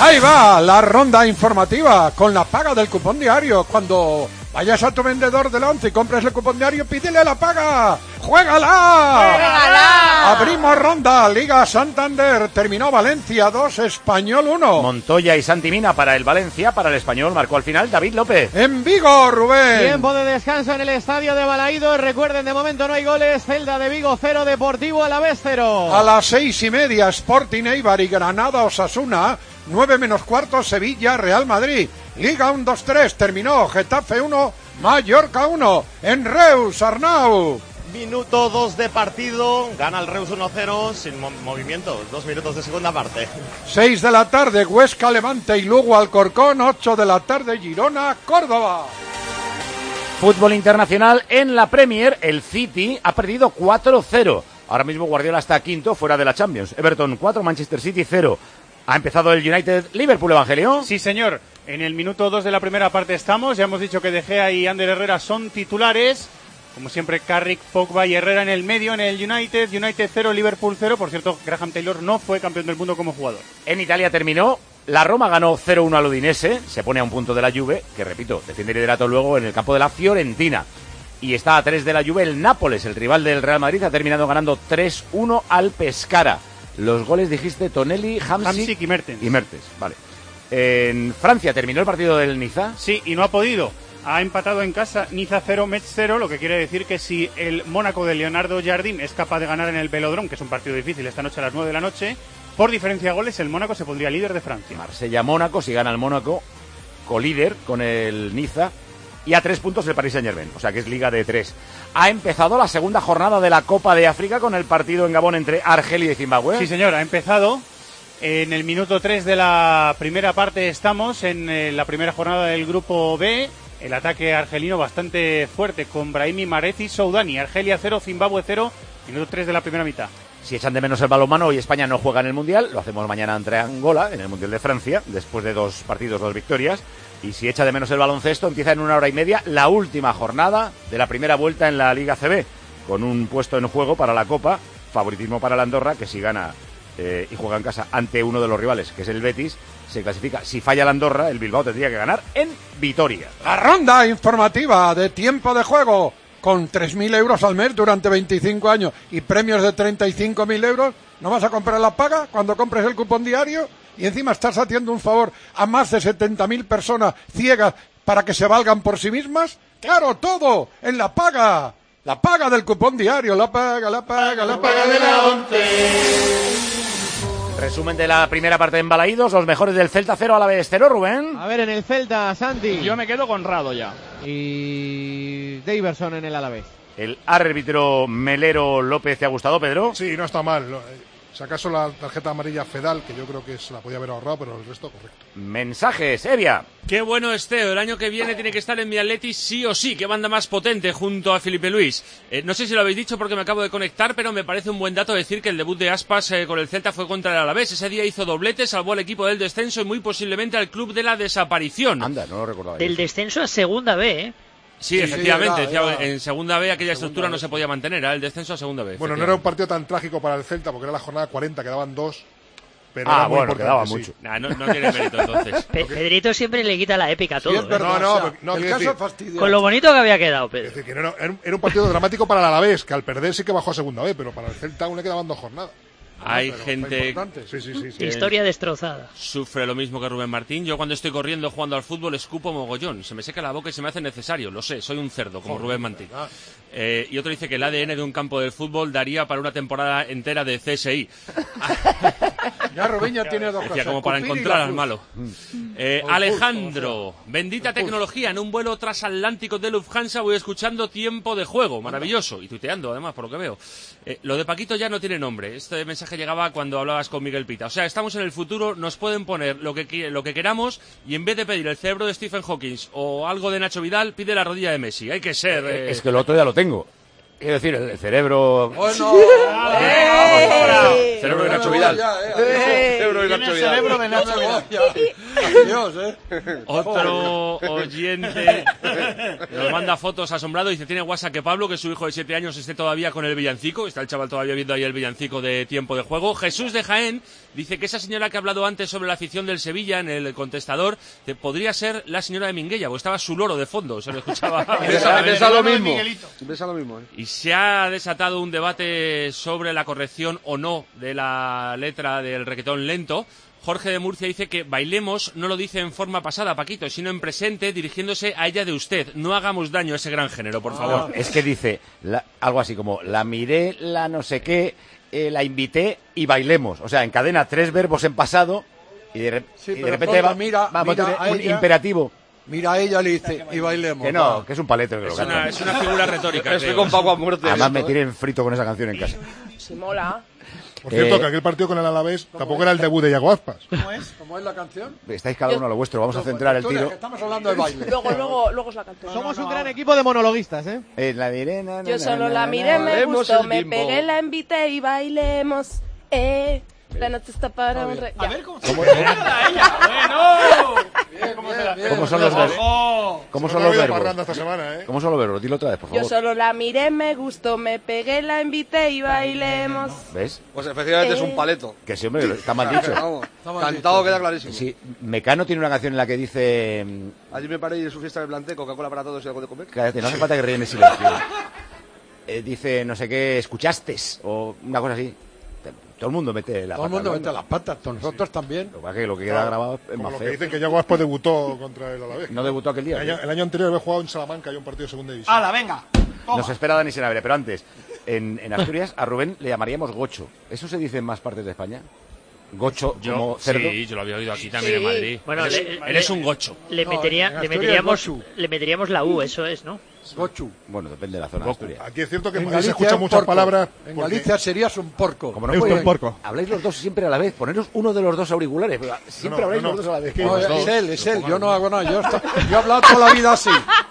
Ahí va la ronda informativa con la paga del cupón diario. Cuando vayas a tu vendedor del Once y compres el cupón diario, pídele la paga. ¡Juégala! ¡Juégala! Abrimos ronda. Liga Santander. Terminó Valencia 2, Español 1. Montoya y Santi Mina para el Valencia, para el Español marcó al final David López. En Vigo, Rubén. Tiempo de descanso en el estadio de Balaídos. Recuerden, de momento no hay goles. Celta de Vigo 0, Deportivo Alavés 0. A las 6:30, Sporting Eibar y Granada Osasuna. 9 menos cuarto, Sevilla Real Madrid. Liga 1-2-3. Terminó Getafe 1, Mallorca 1. En Reus, Arnau. Minuto 2 de partido, gana el Reus 1-0 sin movimiento, 2 minutos de segunda parte. 6 de la tarde, Huesca, Levante y Lugo Alcorcón. 8 de la tarde, Girona, Córdoba. Fútbol internacional en la Premier, el City ha perdido 4-0. Ahora mismo Guardiola está quinto, fuera de la Champions. Everton 4, Manchester City 0. Ha empezado el United Liverpool, Evangelio. Sí, señor. En el minuto 2 de la primera parte estamos. Ya hemos dicho que De Gea y Ander Herrera son titulares. Como siempre, Carrick, Pogba y Herrera en el medio en el United. United 0, Liverpool 0. Por cierto, Graham Taylor no fue campeón del mundo como jugador. En Italia terminó. La Roma ganó 0-1 al Udinese. Se pone a un punto de la Juve, que repito, defiende el liderato luego en el campo de la Fiorentina. Y está a 3 de la Juve el Nápoles, el rival del Real Madrid, ha terminado ganando 3-1 al Pescara. Los goles dijiste Tonelli, Hamsik y Mertens. Y Mertens, vale. En Francia terminó el partido del Niza. Sí, y no ha podido. Ha empatado en casa Niza 0, Metz 0, lo que quiere decir que si el Mónaco de Leonardo Jardim es capaz de ganar en el Velódromo, que es un partido difícil esta noche a las 9 de la noche, por diferencia de goles el Mónaco se pondría líder de Francia. Marsella-Mónaco, si gana el Mónaco, colíder con el Niza, y a 3 puntos el Paris Saint-Germain, o sea que es liga de 3. Ha empezado la segunda jornada de la Copa de África con el partido en Gabón entre Argelia y Zimbabue. Sí, señor, ha empezado. En el minuto 3 de la primera parte estamos en la primera jornada del Grupo B. El ataque argelino bastante fuerte con Brahimi, Marezi, Soudani. Argelia 0, Zimbabue 0, minuto 3 de la primera mitad. Si echan de menos el balonmano, hoy España no juega en el Mundial, lo hacemos mañana ante Angola, en el Mundial de Francia, después de 2 partidos, 2 victorias. Y si echa de menos el baloncesto, empieza en 1 hora y media la última jornada de la primera vuelta en la Liga CB, con un puesto en juego para la Copa, favoritismo para la Andorra, que si gana y juega en casa ante uno de los rivales, que es el Betis, se clasifica. Si falla la Andorra, el Bilbao tendría que ganar en Vitoria. La ronda informativa de tiempo de juego, con 3.000 euros al mes durante 25 años y premios de 35.000 euros, ¿no vas a comprar la paga cuando compres el cupón diario? Y encima estás haciendo un favor a más de 70.000 personas ciegas para que se valgan por sí mismas. ¡Claro, todo en la paga! La paga del cupón diario, la paga de la ONCE. Resumen de la primera parte en Balaídos, los mejores del Celta 0 Alavés 0, Rubén. A ver, en el Celta, Santi. Yo me quedo con Rado ya. Y Daverson en el Alavés. El árbitro Melero López, ¿te ha gustado, Pedro? Sí, no está mal. Si acaso la tarjeta amarilla Fedal, que yo creo que se la podía haber ahorrado, pero el resto correcto. Mensajes, Evia. Qué bueno es Teo, el año que viene tiene que estar en mi Atleti sí o sí, qué banda más potente junto a Felipe Luis. No sé si lo habéis dicho porque me acabo de conectar, pero me parece un buen dato decir que el debut de Aspas con el Celta fue contra el Alavés. Ese día hizo doblete, salvó al equipo del descenso y muy posiblemente al club de la desaparición. Anda, no lo recordaba. Del descenso a segunda B, ¿eh? Sí, efectivamente, en segunda B aquella estructura no se podía mantener, era el descenso a segunda B. Bueno, no era un partido tan trágico para el Celta porque era la jornada 40, quedaban 2. Pero era muy importante, quedaba mucho. Sí. No tiene mérito entonces. Pedrito siempre le quita la épica a todo. Sí, es verdad, no, el caso fastidioso. Con lo bonito que había quedado, Pedro. Es decir, que era un partido dramático para el Alavés, que al perder sí que bajó a segunda B, pero para el Celta aún le quedaban 2 jornadas. Hay gente sí. Historia destrozada. Sufre lo mismo que Rubén Martín. Yo cuando estoy corriendo jugando al fútbol escupo mogollón. Se me seca la boca y se me hace necesario. Lo sé, soy un cerdo como Rubén Martín. Y otro dice que el ADN de un campo de fútbol daría para una temporada entera de CSI. Ya Rubén ya tiene 2 cosas. Como para encontrar al malo. Alejandro, bendita tecnología. En un vuelo transatlántico de Lufthansa voy escuchando Tiempo de Juego. Maravilloso. Y tuiteando además, por lo que veo. Lo de Paquito ya no tiene nombre. Este mensaje llegaba cuando hablabas con Miguel Pita. O sea, estamos en el futuro, nos pueden poner lo que queramos y en vez de pedir el cerebro de Stephen Hawking o algo de Nacho Vidal, pide la rodilla de Messi. Hay que ser... Es que el otro ya lo tengo. Quiero decir, el cerebro... Bueno, Cerebro de Nacho Vidal. Cerebro de Nacho Vidal. Dios, Otro oyente nos manda fotos asombrado. Dice, tiene WhatsApp que Pablo, que su hijo de 7 años esté todavía con el villancico. Está el chaval todavía viendo ahí el villancico de Tiempo de Juego. Jesús de Jaén dice que esa señora que ha hablado antes sobre la afición del Sevilla en el contestador podría ser la señora de Minguella, porque estaba su loro de fondo. Se lo escuchaba. Pensa lo mismo. Y se ha desatado un debate sobre la corrección o no de la letra del reggaetón lento. Jorge de Murcia dice que bailemos no lo dice en forma pasada, Paquito, sino en presente, dirigiéndose a ella de usted. No hagamos daño a ese gran género, por favor. Es que dice algo así como, la miré, la no sé qué, la invité y bailemos. O sea, encadena 3 verbos en pasado y de repente va a poner un imperativo. Mira a ella, le dice, y bailemos. Que no, que es un paleto. Es una figura retórica. Estoy con Paco a muerte. Además me tienen frito con esa canción en casa. Se mola. Por cierto, que aquel partido con el Alavés tampoco era el debut de Iago Aspas. ¿Cómo es la canción? Estáis cada uno a lo vuestro, vamos a centrar el tiro. Estamos hablando de baile. Luego es la canción. Somos un gran equipo de monologuistas, ¿eh? La diré, Yo solo la miré, me gustó, me pegué, la invité y bailemos. La noche está para un rey. A ver cómo se ¿Cómo son los verbos? ¿Cómo son los verbos? Esta semana, ¿Cómo son los verbos? Dilo otra vez, por favor. Yo solo la miré, me gustó, me pegué, la invité y bailemos. ¿Ves? Pues efectivamente es un paleto. Que sí, hombre, está mal dicho. Vamos, cantado queda clarísimo. Sí, Mecano tiene una canción en la que dice... Allí me paré y en su fiesta me planté Coca-Cola para todos y algo de comer. Cállate, no hace falta que rellenes silencio. Dice, no sé qué, ¿escuchaste? O una cosa así. Todo el mundo mete la pata. Todo el mundo mete las patas, nosotros también. Lo que queda grabado es Como más lo feo. que dicen que Iago Aspas debutó contra el Alavés. No debutó aquel día. El año anterior había jugado en Salamanca y un partido de segunda división. ¡Hala, venga! Nos espera Dani Senabre, pero antes, en Asturias a Rubén le llamaríamos gocho. ¿Eso se dice en más partes de España? Gocho como cerdo. Sí, yo lo había oído aquí también en Madrid. Bueno, eres un gocho. Le meteríamos la U, eso es, ¿no? Gochu. Bueno, depende de la zona de Asturias. Aquí es cierto que en En Madrid se Galicia escuchan un muchas porco. palabras. En porque- Galicia serías un porco. Como no Esto pueden- es porco. Habláis los dos siempre a la vez. Poneros uno de los dos auriculares. Siempre habláis los dos a la vez. No, es él. Yo no hago nada. Yo he hablado toda la vida así.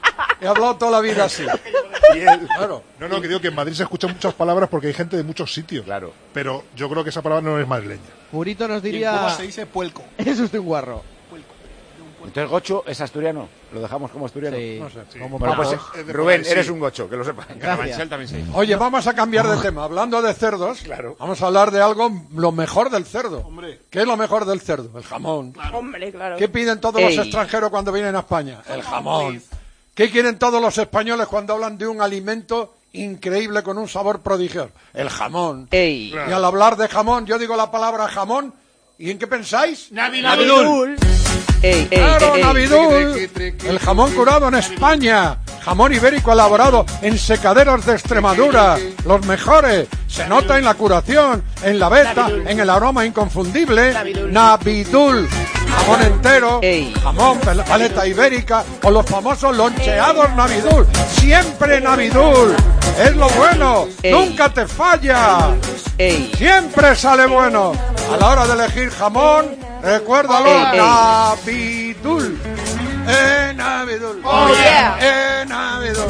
Claro. No, que digo que en Madrid se escuchan muchas palabras porque hay gente de muchos sitios. Claro. Pero yo creo que esa palabra no es madrileña. Murito nos Y en diría... Cuba se dice puelco. Eso es de un guarro. Entonces gocho es asturiano. Lo dejamos como asturiano. Sí. No sé. Como Bueno, pues Pablo. Es de Rubén, por ahí, eres sí. un gocho, que lo sepas. Carabanchel también se dice. Oye, vamos a cambiar de tema. Hablando de cerdos, vamos a hablar de algo, lo mejor del cerdo. Hombre. ¿Qué es lo mejor del cerdo? El jamón. Hombre, claro. ¿Qué piden todos los extranjeros cuando vienen a España? El jamón. ¿Qué quieren todos los españoles cuando hablan de un alimento increíble con un sabor prodigioso? El jamón. Y al hablar de jamón, yo digo la palabra jamón, ¿y en qué pensáis? Navidul. ¡Claro, Navidul! El jamón curado en España. Jamón ibérico elaborado en secaderos de Extremadura. Los mejores. Se nota en la curación, en la veta, en el aroma inconfundible. Navidul. Jamón entero, jamón, paleta ibérica o los famosos loncheados Navidul. Siempre Navidul. Es lo bueno. Nunca te falla. Siempre sale bueno. A la hora de elegir jamón, recuérdalo. Navidul. Navidul. Oh, yeah. Navidul.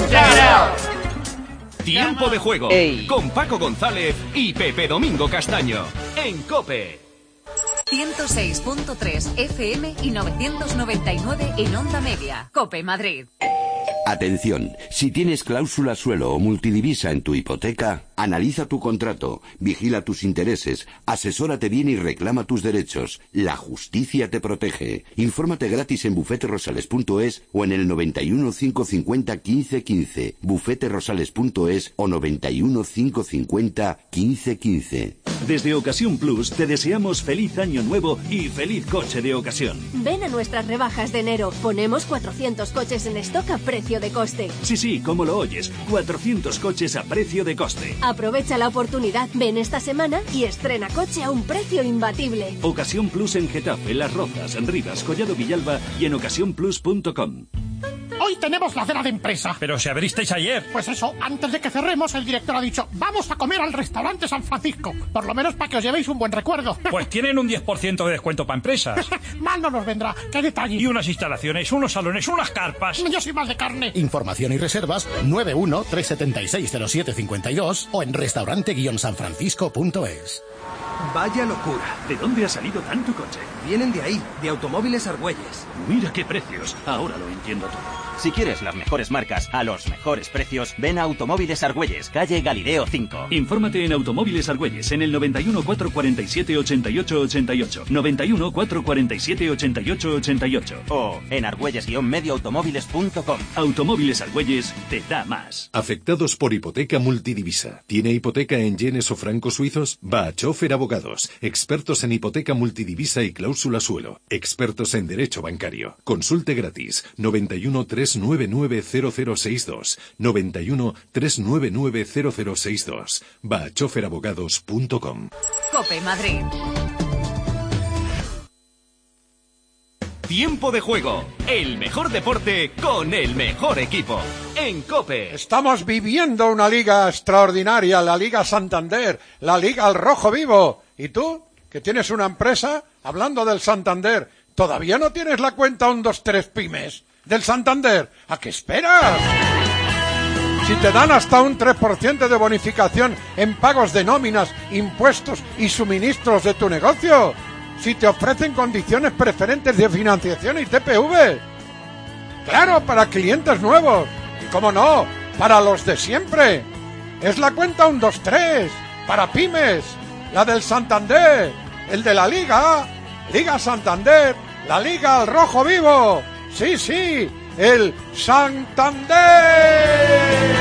Tiempo de juego con Paco González y Pepe Domingo Castaño en COPE. 106.3 FM y 999 en Onda Media. COPE Madrid. Atención, si tienes cláusula suelo o multidivisa en tu hipoteca, analiza tu contrato, vigila tus intereses, asesórate bien y reclama tus derechos. La justicia te protege. Infórmate gratis en bufeterosales.es o en el 91 550 1515, bufeterosales.es o 91 550 1515. Desde Ocasión Plus te deseamos feliz año nuevo y feliz coche de ocasión. Ven a nuestras rebajas de enero. Ponemos 400 coches en stock a precio de coste. Sí, como lo oyes, 400 coches a precio de coste. Aprovecha la oportunidad. Ven esta semana y estrena coche a un precio imbatible. Ocasión Plus en Getafe, Las Rozas, en Rivas, Collado Villalba y en ocasiónplus.com. Hoy tenemos la cena de empresa. Pero si abristeis ayer. Pues eso, antes de que cerremos, el director ha dicho, vamos a comer al restaurante San Francisco. Por lo menos para que os llevéis un buen recuerdo. Pues tienen un 10% de descuento para empresas. Mal no nos vendrá, qué detalle. Y unas instalaciones, unos salones, unas carpas. Yo soy más de carne. Información y reservas 91-376-0752 o en restaurante-sanfrancisco.es. Vaya locura. ¿De dónde ha salido tanto coche? Vienen de ahí, de Automóviles Argüelles. Mira qué precios. Ahora lo entiendo todo. Si quieres las mejores marcas a los mejores precios, ven a Automóviles Argüelles, calle Galileo 5. Infórmate en Automóviles Argüelles en el 91 447 88 88. 91 447 88 88. O en argüelles-medioautomóviles.com. Automóviles Argüelles te da más. Afectados por hipoteca multidivisa. ¿Tiene hipoteca en yenes o francos suizos? Va a Chofer Abogados. Expertos en hipoteca multidivisa y cláusula suelo. Expertos en derecho bancario. Consulte gratis. 91 399 0062. 91 399 0062. Va a choferabogados.com. COPE Madrid. Tiempo de juego. El mejor deporte con el mejor equipo. En COPE. Estamos viviendo una liga extraordinaria, la Liga Santander, la Liga al Rojo Vivo. ¿Y tú, que tienes una empresa, hablando del Santander, todavía no tienes la cuenta 123 Pymes del Santander? ¿A qué esperas? Si te dan hasta un 3% de bonificación en pagos de nóminas, impuestos y suministros de tu negocio. Si te ofrecen condiciones preferentes de financiación y TPV. Claro, para clientes nuevos. Y cómo no, para los de siempre. Es la cuenta 123, para pymes, la del Santander, el de la Liga, Liga Santander, la Liga al Rojo Vivo. Sí, sí, el Santander.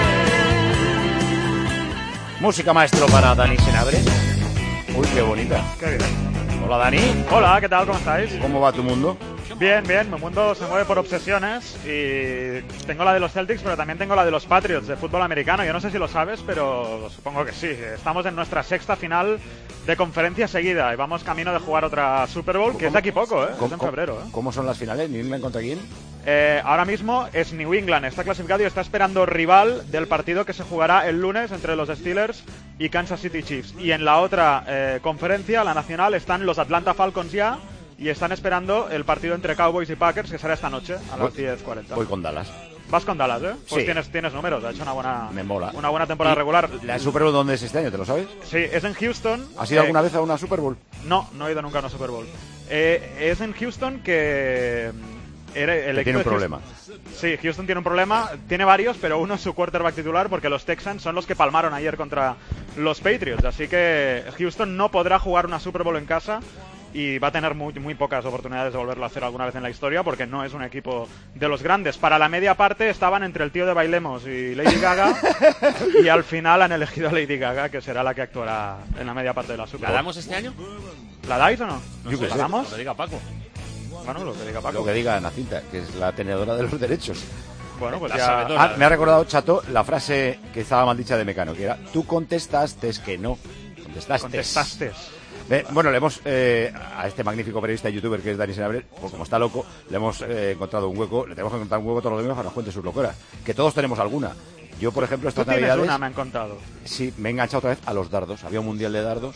Música maestro para Dani Senabre. Uy, qué bonita. Qué bien. Hola, Dani. Hola, ¿qué tal? ¿Cómo estáis? ¿Cómo va tu mundo? Bien, bien. Mi mundo se mueve por obsesiones y tengo la de los Celtics, pero también tengo la de los Patriots de fútbol americano. Yo no sé si lo sabes, pero supongo que sí. Estamos en nuestra sexta final de conferencia seguida y vamos camino de jugar otra Super Bowl, que es de aquí poco, ¿eh? Es en febrero, ¿eh? ¿Cómo son las finales? ¿New England contra quién? Ahora mismo es New England, está clasificado y está esperando rival del partido que se jugará el lunes entre los Steelers y Kansas City Chiefs. Y en la otra conferencia, la nacional, están los Atlanta Falcons ya y están esperando el partido entre Cowboys y Packers, que será esta noche a las 10:40. Voy con Dallas. Vas con Dallas, ¿eh? Pues sí. Tienes números, ha hecho una buena, me mola. Una buena temporada regular. ¿La Super Bowl dónde es este año? ¿Te lo sabes? Sí, es en Houston. ¿Has ido alguna vez a una Super Bowl? No, no he ido nunca a una Super Bowl. Es en Houston que... tiene un problema. Sí, Houston tiene un problema, tiene varios, pero uno es su quarterback titular porque los Texans son los que palmaron ayer contra los Patriots, así que Houston no podrá jugar una Super Bowl en casa y va a tener muy pocas oportunidades de volverlo a hacer alguna vez en la historia porque no es un equipo de los grandes. Para la media parte estaban entre el tío de Bailemos y Lady Gaga y al final han elegido a Lady Gaga, que será la que actuará en la media parte de la Super Bowl. ¿La damos este año? ¿La dais o no? Yo qué sé. ¿La damos? Lo que diga Paco. Bueno, lo que diga Paco. Lo que diga Nacinta, que es la tenedora de los derechos. Bueno, pues ya... me ha recordado, Chato, la frase que estaba mal dicha de Mecano, que era: tú contestaste que no. Contestaste. Bueno, le hemos, a este magnífico periodista y youtuber que es Dani Senabre, pues como está loco, le hemos encontrado un hueco, le tenemos que encontrar un hueco todos los días para que nos cuente sus locuras. Que todos tenemos alguna. Yo, por ejemplo, estas navidades... Tú tienes una, me han contado. Sí, me he enganchado otra vez a los dardos. Había un mundial de dardos.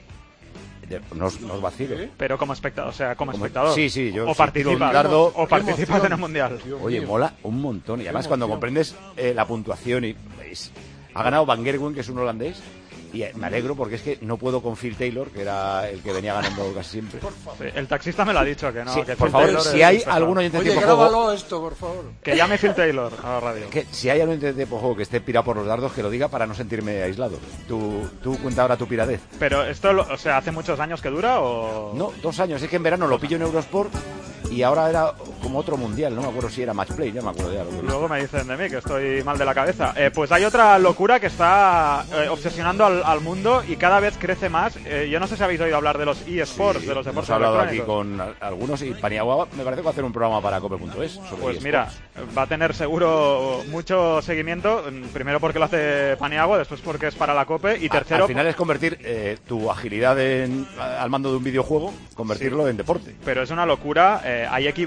No os vacilo. ¿Sí? Pero como espectador, o sea, como espectador. Sí, yo o participas, dardo, o participas en el mundial. Oye, mola un montón. Y además cuando comprendes la puntuación y veis, ha ganado Van Gerwen, que es un holandés. Y me alegro porque es que no puedo con Phil Taylor, que era el que venía ganando casi siempre. Sí, el taxista me lo ha dicho, que no. Sí, que por Phil favor, Taylor si hay algún oyente de Oye, tiempo grábalo juego, esto, por favor. Que llame Phil Taylor a la radio. Que si hay algún oyente de tiempo juego que esté pirado por los dardos, que lo diga para no sentirme aislado. Tú cuenta ahora tu piradez. Pero esto, o sea, ¿hace muchos años que dura o...? No, 2 años. Es que en verano lo pillo en Eurosport y ahora era como otro mundial. No me acuerdo si era Match Play, no me acuerdo ya. Luego me dicen de mí que estoy mal de la cabeza. Pues hay otra locura que está obsesionando al mundo y cada vez crece más. Yo no sé si habéis oído hablar de los eSports, de los deportes electrónicos. Hemos hablado aquí con algunos y Paniagua me parece que va a hacer un programa para cope.es. Pues mira, va a tener seguro mucho seguimiento. Primero porque lo hace Paniagua, después porque es para la Cope y tercero... Al final es convertir tu agilidad al mando de un videojuego, convertirlo en deporte. Pero es una locura. Hay equipos, hay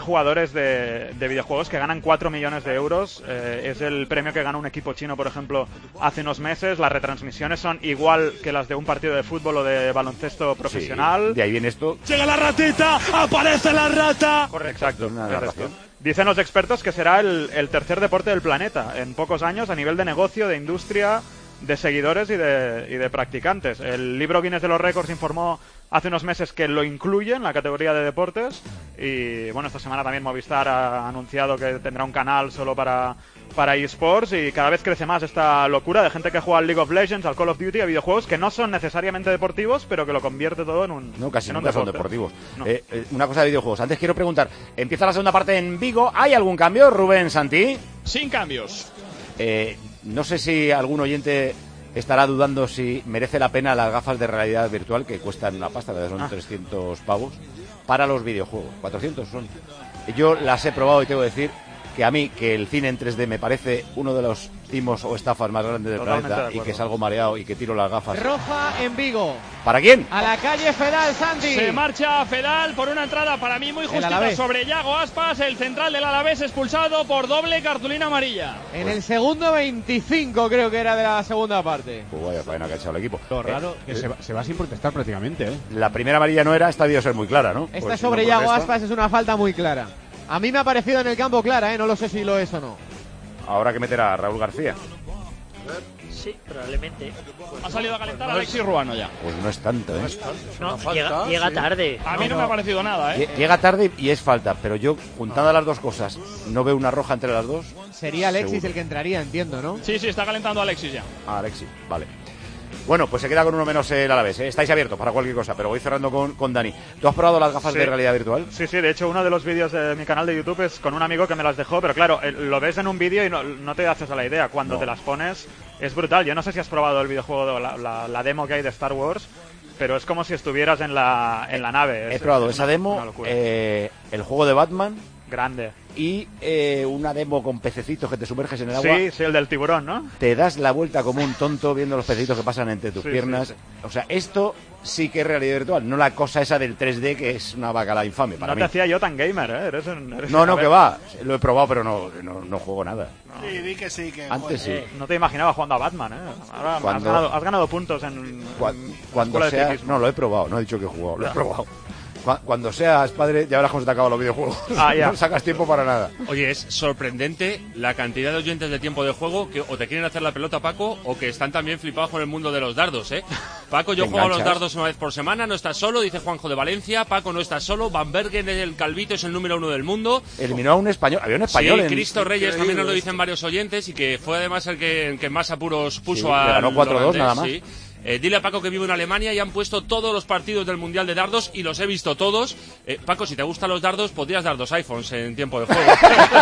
jugadores de videojuegos que ganan 4 millones de euros. Es el premio que gana un equipo chino, por ejemplo, hace unos meses. Las retransmisiones son igual que las de un partido de fútbol o de baloncesto profesional. Sí, de ahí viene esto. ¡Llega la ratita! ¡Aparece la rata! Correcto. Exacto, una narración. Dicen los expertos que será el tercer deporte del planeta en pocos años a nivel de negocio, de industria, de seguidores y de practicantes. El libro Guinness de los Récords informó hace unos meses que lo incluye en la categoría de deportes y bueno, esta semana también Movistar ha anunciado que tendrá un canal solo para eSports y cada vez crece más esta locura de gente que juega al League of Legends, al Call of Duty, a videojuegos que no son necesariamente deportivos, pero que lo convierte todo en un No, casi en un nunca son deporte. deportivos. No. Una cosa de videojuegos. Antes quiero preguntar, empieza la segunda parte en Vigo. ¿Hay algún cambio, Rubén Santi? Sin cambios. No sé si algún oyente estará dudando si merece la pena las gafas de realidad virtual que cuestan una pasta, que son 300 pavos, para los videojuegos. 400 son. Yo las he probado y tengo que decir que a mí, que el cine en 3D me parece uno de los timos o estafas más grandes del Totalmente planeta de y acuerdo. que salgo mareado y que tiro las gafas. Roja en Vigo. ¿Para quién? A la calle Fedal, Santi. Se marcha Fedal por una entrada para mí muy justita Alavés. sobre Yago Aspas, el central del Alavés expulsado por doble cartulina amarilla. En el segundo 25 creo que era de la segunda parte. Pues vaya faena que ha echado el equipo. Lo raro que se va sin protestar prácticamente, ¿eh? La primera amarilla no era, esta debió ser muy clara, ¿no? Esta Pues si sobre no Yago protesta, Aspas es una falta muy clara. A mí me ha parecido en el campo clara, no lo sé si lo es o no. Habrá que meter a Raúl García. Sí, probablemente. Ha salido a calentar a Alexis Ruano ya. Pues no es tanto, ¿eh? No, llega tarde. A mí no me ha parecido nada, ¿eh? Llega tarde y es falta, pero yo, juntando las dos cosas, no veo una roja entre las dos. Sería Alexis Seguro. el que entraría, entiendo, ¿no? Sí, está calentando a Alexis ya. Ah, Alexis, vale. Bueno, pues se queda con uno menos el Alavés, ¿eh? Estáis abiertos para cualquier cosa, pero voy cerrando con Dani. ¿Tú has probado las gafas Sí. de realidad virtual? Sí, de hecho uno de los vídeos de mi canal de YouTube es con un amigo que me las dejó, pero claro, lo ves en un vídeo y no te haces a la idea. Cuando te las pones es brutal. Yo no sé si has probado el videojuego, la demo que hay de Star Wars, pero es como si estuvieras en la nave. He probado esa demo, una locura. el juego de Batman. Grande. Y una demo con pececitos que te sumerges en el agua. Sí, el del tiburón, ¿no? Te das la vuelta como un tonto viendo los pececitos que pasan entre tus piernas. Sí. O sea, esto sí que es realidad virtual, no la cosa esa del 3D que es una bacala infame para No mí. te hacía yo tan gamer, ¿eh? Eres No, que va. Lo he probado, pero no juego nada. Sí, di que sí, que Antes sí. No te imaginaba jugando a Batman, ¿eh? Ahora has ganado puntos en Cuando escuela de seas... ciclismo. No, lo he probado, no he dicho que he jugado, lo he probado. Cuando seas padre, ya verás cómo se te acaban los videojuegos. Ya. No sacas tiempo para nada. Oye, es sorprendente la cantidad de oyentes de tiempo de juego que o te quieren hacer la pelota, Paco, o que están también flipados con el mundo de los dardos, ¿eh? Paco, yo ¿Te juego a los enganchas? dardos una vez por semana, no estás solo, dice Juanjo de Valencia. Paco, no estás solo. Van Bergen, el calvito, es el número 1 del mundo. Eliminó a un español, había un español Sí, en... Cristo Reyes Increíble también nos lo esto. dicen varios oyentes y que fue además el que más apuros puso Sí, a. le ganó 4-2 nada más. Sí. Dile a Paco que vive en Alemania y han puesto todos los partidos del Mundial de Dardos y los he visto todos. Paco, si te gustan los dardos, podrías dar 2 iPhones en tiempo de juego.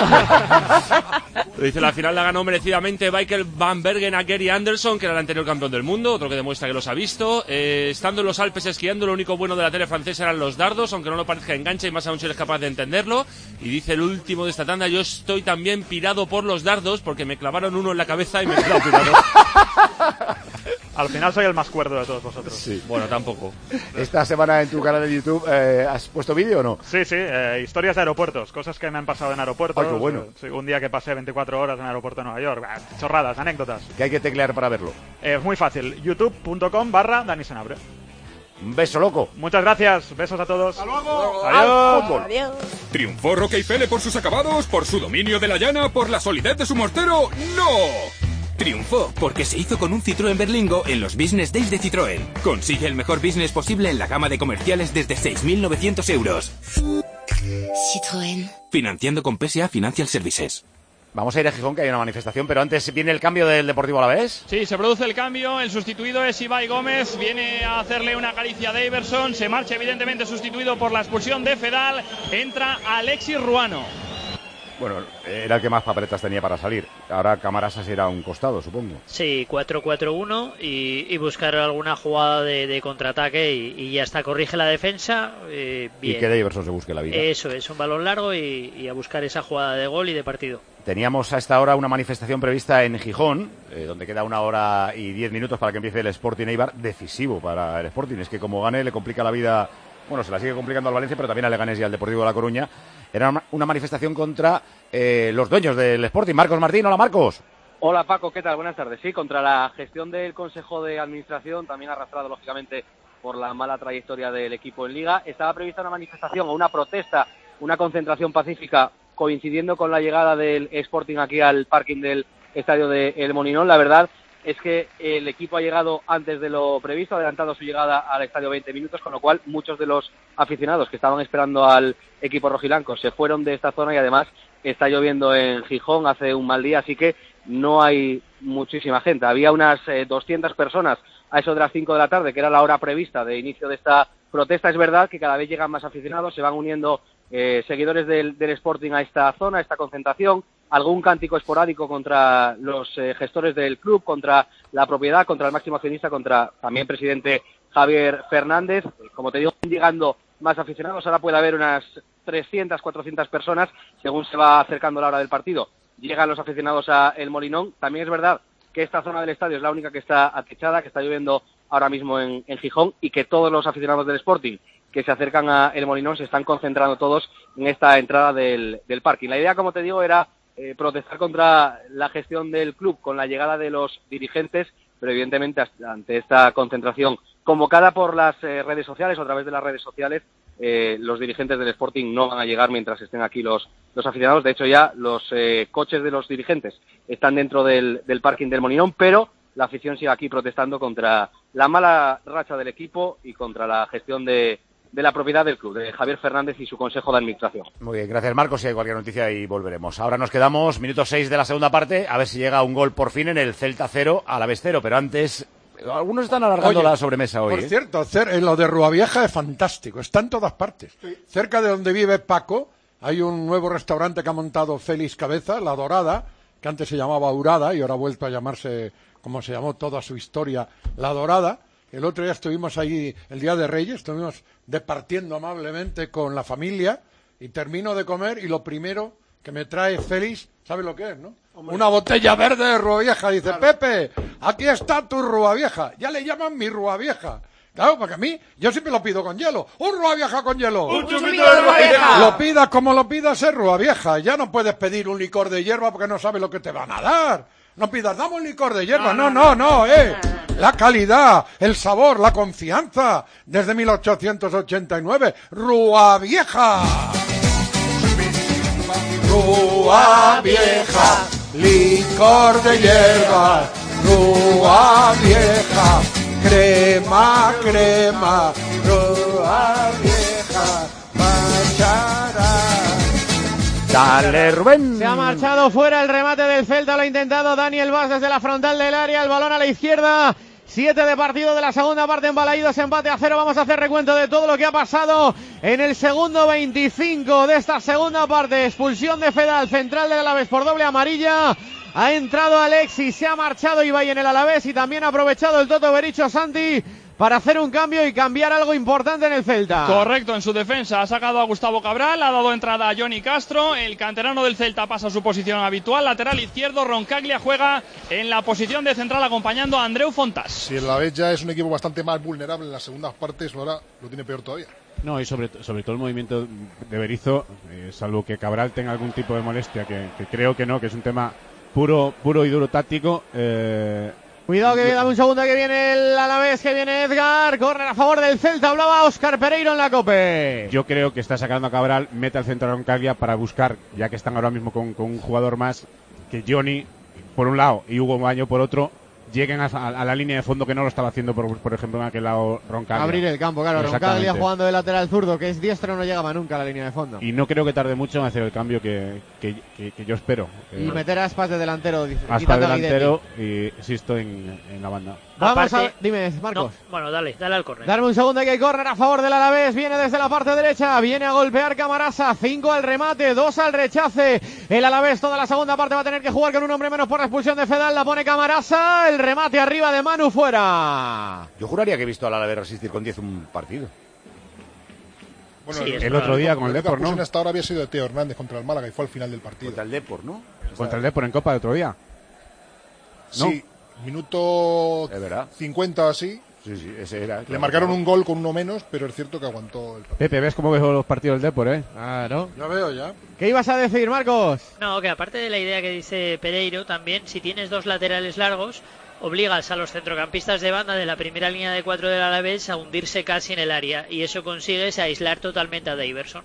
Dice, la final la ganó merecidamente Michael Van Bergen a Gary Anderson, que era el anterior campeón del mundo, otro que demuestra que los ha visto. Estando en los Alpes esquiando, lo único bueno de la tele francesa eran los dardos, aunque no lo parezca, engancha y más aún si eres capaz de entenderlo. Y dice el último de esta tanda, yo estoy también pirado por los dardos porque me clavaron uno en la cabeza y me he quedado pirado. Al final soy el más cuerdo de todos vosotros. Sí. Bueno, tampoco. Esta semana en tu canal de YouTube, ¿has puesto vídeo o no? Sí, historias de aeropuertos, cosas que me han pasado en aeropuertos. Ay, qué bueno. Sí, un día que pasé 24 horas en el aeropuerto de Nueva York. Chorradas, anécdotas. ¿Qué hay que teclear para verlo? Es muy fácil, youtube.com/Dani Senabre. Un beso, loco. Muchas gracias, besos a todos. ¡Hasta luego! ¡Adiós! Adiós. ¿Triunfó Roque y Pele por sus acabados, por su dominio de la llana, por la solidez de su mortero? ¡No! Triunfó porque se hizo con un Citroën Berlingo en los Business Days de Citroën. Consigue el mejor business posible en la gama de comerciales desde 6.900 euros. Citroën. Financiando con PSA Financial Services. Vamos a ir a Gijón, que hay una manifestación, pero antes viene el cambio del Deportivo Alavés. Sí, se produce el cambio, el sustituido es Ibai Gómez, viene a hacerle una caricia a Iverson, se marcha evidentemente sustituido por la expulsión de Fedal, entra Alexis Ruano. Bueno, era el que más papeletas tenía para salir. Ahora Camarasa se irá a un costado, supongo. Sí, 4-4-1 y buscar alguna jugada de contraataque y ya está, corrige la defensa. Bien. Y que Iverson se busque la vida. Eso es, un balón largo y a buscar esa jugada de gol y de partido. Teníamos a esta hora una manifestación prevista en Gijón, donde queda 1 hora y 10 minutos para que empiece el Sporting Eibar, decisivo para el Sporting. Es que como gane le complica la vida bueno, se la sigue complicando al Valencia, pero también al Leganés y al Deportivo de La Coruña. Era una manifestación contra los dueños del Sporting. Marcos Martín, hola Marcos. Hola Paco, ¿qué tal? Buenas tardes. Sí, contra la gestión del Consejo de Administración, también arrastrado lógicamente por la mala trayectoria del equipo en Liga. Estaba prevista una manifestación o una protesta, una concentración pacífica, coincidiendo con la llegada del Sporting aquí al parking del estadio de El Molinón. La verdad es que el equipo ha llegado antes de lo previsto, ha adelantado su llegada al estadio 20 minutos, con lo cual muchos de los aficionados que estaban esperando al equipo rojiblanco se fueron de esta zona y además está lloviendo en Gijón, hace un mal día, así que no hay muchísima gente. Había unas 200 personas a eso de las 5 de la tarde, que era la hora prevista de inicio de esta protesta. Es verdad que cada vez llegan más aficionados, se van uniendo seguidores del Sporting a esta zona, a esta concentración, algún cántico esporádico contra los gestores del club, contra la propiedad, contra el máximo accionista, contra también presidente Javier Fernández. Como te digo, llegando más aficionados, ahora puede haber unas 300, 400 personas, según se va acercando la hora del partido. Llegan los aficionados a El Molinón. También es verdad que esta zona del estadio es la única que está atechada, que está lloviendo ahora mismo en Gijón, y que todos los aficionados del Sporting que se acercan a El Molinón se están concentrando todos en esta entrada del parking. La idea, como te digo, era protestar contra la gestión del club con la llegada de los dirigentes, pero evidentemente ante esta concentración convocada por las redes sociales o a través de las redes sociales, los dirigentes del Sporting no van a llegar mientras estén aquí los aficionados. De hecho, ya los coches de los dirigentes están dentro del parking del Molinón, pero la afición sigue aquí protestando contra la mala racha del equipo y contra la gestión de la propiedad del club, de Javier Fernández y su consejo de administración. Muy bien, gracias Marcos, si hay cualquier noticia y volveremos. Ahora nos quedamos, minuto 6 de la segunda parte, a ver si llega un gol por fin en el Celta 0, Alavés 0, pero antes... Algunos están alargando la sobremesa hoy. Por cierto, lo de Ruavieja es fantástico, está en todas partes. Sí. Cerca de donde vive Paco hay un nuevo restaurante que ha montado Félix Cabeza, La Dorada, que antes se llamaba Urada y ahora ha vuelto a llamarse, como se llamó toda su historia, La Dorada. El otro día estuvimos ahí, el Día de Reyes, estuvimos departiendo amablemente con la familia y termino de comer y lo primero que me trae Félix, ¿sabe lo que es, no? Hombre. Una botella verde de Ruavieja. Dice, claro. Pepe, aquí está tu Ruavieja. Ya le llaman mi Ruavieja. Claro, porque a mí, yo siempre lo pido con hielo. ¡Un Ruavieja con hielo! ¡Un chupito de Ruavieja! Lo pidas como lo pidas, es Ruavieja. Ya no puedes pedir un licor de hierba porque no sabes lo que te van a dar. No pidas, dame un licor de hierba. No. La calidad, el sabor, la confianza. Desde 1889. Ruavieja. Ruavieja. Licor de hierba. Ruavieja. Crema. Ruavieja. Machará. Dale, Rubén. Se ha marchado fuera el remate del Celta, lo ha intentado Daniel Vaz desde la frontal del área, el balón a la izquierda. 7 de partido de la segunda parte en Balaídos, empate a 0. Vamos a hacer recuento de todo lo que ha pasado en el segundo 25 de esta segunda parte. Expulsión de Fedal, central del Alavés por doble amarilla. Ha entrado Alexis, se ha marchado Ibai en el Alavés y también ha aprovechado el Toto Bericho Santi para hacer un cambio y cambiar algo importante en el Celta. Correcto, en su defensa ha sacado a Gustavo Cabral, ha dado entrada a Johnny Castro, el canterano del Celta pasa a su posición habitual, lateral izquierdo, Roncaglia juega en la posición de central acompañando a Andreu Fontas. Si el Alavés ya es un equipo bastante más vulnerable en las segundas partes, ahora lo tiene peor todavía. No, y sobre todo el movimiento de Berizzo, salvo que Cabral tenga algún tipo de molestia, que creo que no, que es un tema puro y duro táctico. Cuidado que dame un segundo, que viene el Alavés, que viene Edgar, córner a favor del Celta, hablaba Óscar Pereiro en la COPE. Yo creo que está sacando a Cabral, mete al centro a Roncaglia para buscar, ya que están ahora mismo con un jugador más, que Johnny por un lado y Hugo Baño por otro, lleguen a la línea de fondo, que no lo estaba haciendo por ejemplo en aquel lado Roncaglia. Abrir el campo, claro, Roncaglia jugando de lateral zurdo, que es diestro, no llegaba nunca a la línea de fondo. Y no creo que tarde mucho en hacer el cambio que yo espero. Y meter a Aspas de delantero. Aspas de delantero y Sisto en la banda. Vamos a... Dime, Marcos. No, bueno, dale al córner. Darme un segundo, que hay córner a favor del Alavés. Viene desde la parte derecha, viene a golpear Camarasa. 5 al remate, 2 al rechace. El Alavés toda la segunda parte va a tener que jugar con un hombre menos por la expulsión de Fedal. La pone Camarasa, el remate arriba de Manu, fuera. Yo juraría que he visto al Alavés resistir con 10 un partido. Bueno, sí, el otro día con el Depor, ¿no? Hasta ahora había sido de Teo Hernández contra el Málaga y fue al final del partido. Contra el Depor, ¿no? Contra el Depor en Copa de otro día. ¿No? Sí, minuto 50 así, Sí, ese era. Le marcaron un gol con uno menos, pero es cierto que aguantó el partido. Pepe, ¿ves cómo veo los partidos del Depor, Claro. Ya veo, ya. ¿Qué ibas a decir, Marcos? No, que aparte de la idea que dice Pereiro, también si tienes dos laterales largos, obligas a los centrocampistas de banda de la primera línea de 4 del Alavés a hundirse casi en el área, y eso consigues aislar totalmente a Daverson.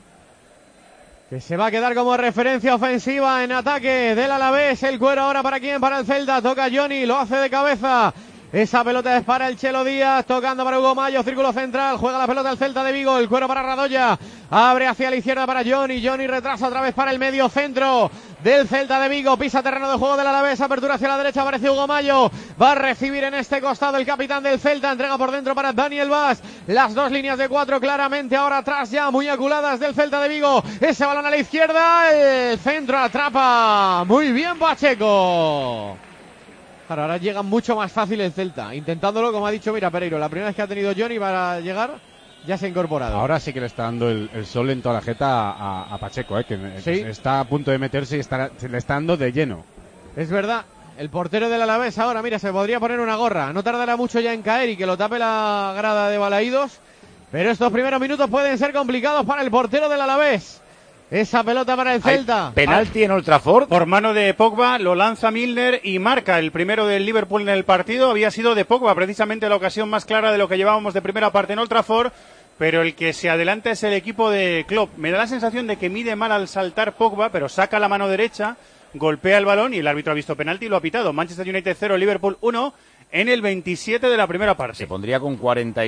Que se va a quedar como referencia ofensiva en ataque del Alavés. El cuero ahora para quién, para el Celta. Toca Johnny, lo hace de cabeza. Esa pelota es para el Chelo Díaz, tocando para Hugo Mayo, círculo central, juega la pelota el Celta de Vigo, el cuero para Radoya, abre hacia la izquierda para Johnny retrasa otra vez para el medio centro del Celta de Vigo, pisa terreno de juego del Alavés, apertura hacia la derecha, aparece Hugo Mayo, va a recibir en este costado el capitán del Celta, entrega por dentro para Daniel Vaz, las dos líneas de 4 claramente ahora atrás ya, muy aculadas del Celta de Vigo, ese balón a la izquierda, el centro atrapa, muy bien Pacheco. Claro, ahora llega mucho más fácil el Celta, intentándolo, como ha dicho, mira, Pereiro, la primera vez que ha tenido Johnny para llegar, ya se ha incorporado. Ahora sí que le está dando el sol en toda la jeta a Pacheco, que ¿Sí? Está a punto de meterse y se le está dando de lleno. Es verdad, el portero del Alavés ahora, mira, se podría poner una gorra, no tardará mucho ya en caer y que lo tape la grada de Balaídos, pero estos primeros minutos pueden ser complicados para el portero del Alavés. Esa pelota para el Celta. Penalti en Old Trafford. Por mano de Pogba, lo lanza Milner y marca el primero del Liverpool en el partido. Había sido de Pogba, precisamente la ocasión más clara de lo que llevábamos de primera parte en Old Trafford. Pero el que se adelanta es el equipo de Klopp. Me da la sensación de que mide mal al saltar Pogba, pero saca la mano derecha, golpea el balón y el árbitro ha visto penalti y lo ha pitado. Manchester United 0, Liverpool 1 en el 27 de la primera parte. Se pondría con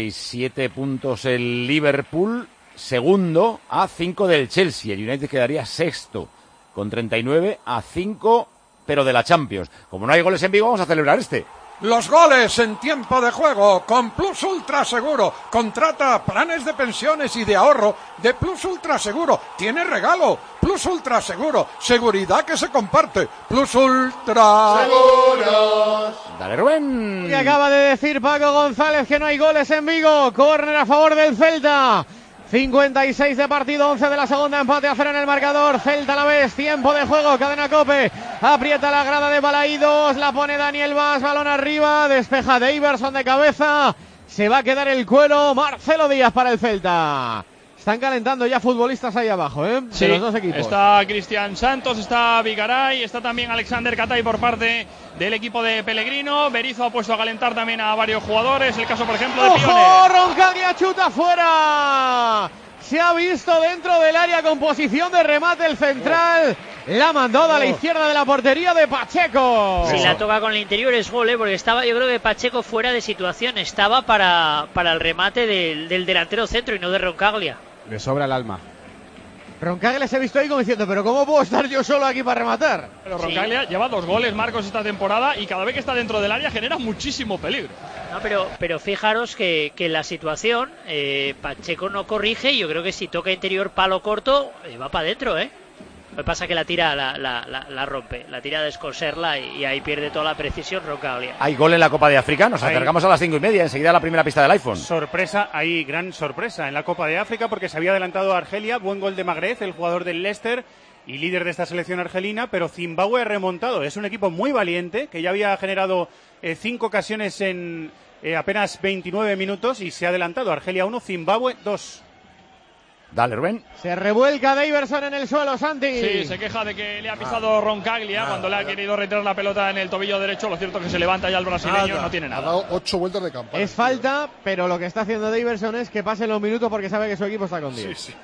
47 puntos el Liverpool, segundo a 5 del Chelsea. El United quedaría sexto con 39 a 5, pero de la Champions. Como no hay goles en Vigo, vamos a celebrar este. Los goles en tiempo de juego con Plus Ultra Seguro. Contrata planes de pensiones y de ahorro de Plus Ultra Seguro. Tiene regalo. Plus Ultra Seguro. Seguridad que se comparte. Plus Ultra Seguros. Dale, Rubén. Y acaba de decir Paco González que no hay goles en Vigo. Córner a favor del Celta. 56 de partido, 11 de la segunda, empate a 0 en el marcador. Celta a la vez, tiempo de juego, cadena COPE, aprieta la grada de Balaídos, la pone Daniel Vaz, balón arriba, despeja Daverson de cabeza, se va a quedar el cuero, Marcelo Díaz para el Celta. Están calentando ya futbolistas ahí abajo, Sí, de los dos equipos. Está Cristian Santos, está Vigaray, está también Alexander Catay por parte del equipo de Pellegrino. Berizzo ha puesto a calentar también a varios jugadores. El caso, por ejemplo, de Pione. ¡Ojo! Roncaglia chuta fuera. Se ha visto dentro del área con posición de remate el central. La mandó a la izquierda de la portería de Pacheco. Si la toca con el interior es gol, porque estaba, yo creo que Pacheco fuera de situación. Estaba para el remate del delantero centro y no de Roncaglia. Le sobra el alma. Roncaglia se ha visto ahí como diciendo, pero ¿cómo puedo estar yo solo aquí para rematar? Pero Roncaglia lleva 2 goles, Marcos, esta temporada, y cada vez que está dentro del área genera muchísimo peligro. No, pero fijaros que la situación, Pacheco no corrige, y yo creo que si toca interior palo corto, va para adentro, Lo que pasa es que la tira, la rompe, la tira a descoserla y ahí pierde toda la precisión Roncaglia. Hay gol en la Copa de África, nos acercamos a las 5:30, enseguida la primera pista del iPhone. Sorpresa, hay gran sorpresa en la Copa de África porque se había adelantado a Argelia, buen gol de Magreth, el jugador del Leicester y líder de esta selección argelina, pero Zimbabue ha remontado, es un equipo muy valiente que ya había generado 5 ocasiones en apenas 29 minutos y se ha adelantado, Argelia 1, Zimbabue 2. Dale, Rubén. Se revuelca Daverson en el suelo, Santi. Sí, se queja de que le ha pisado Roncaglia cuando le ha querido retirar la pelota en el tobillo derecho. Lo cierto es que se levanta ya el brasileño, no tiene nada. Ha dado 8 vueltas de campana. Es falta, pero lo que está haciendo Daverson es que pasen los minutos porque sabe que su equipo está con 10. Sí.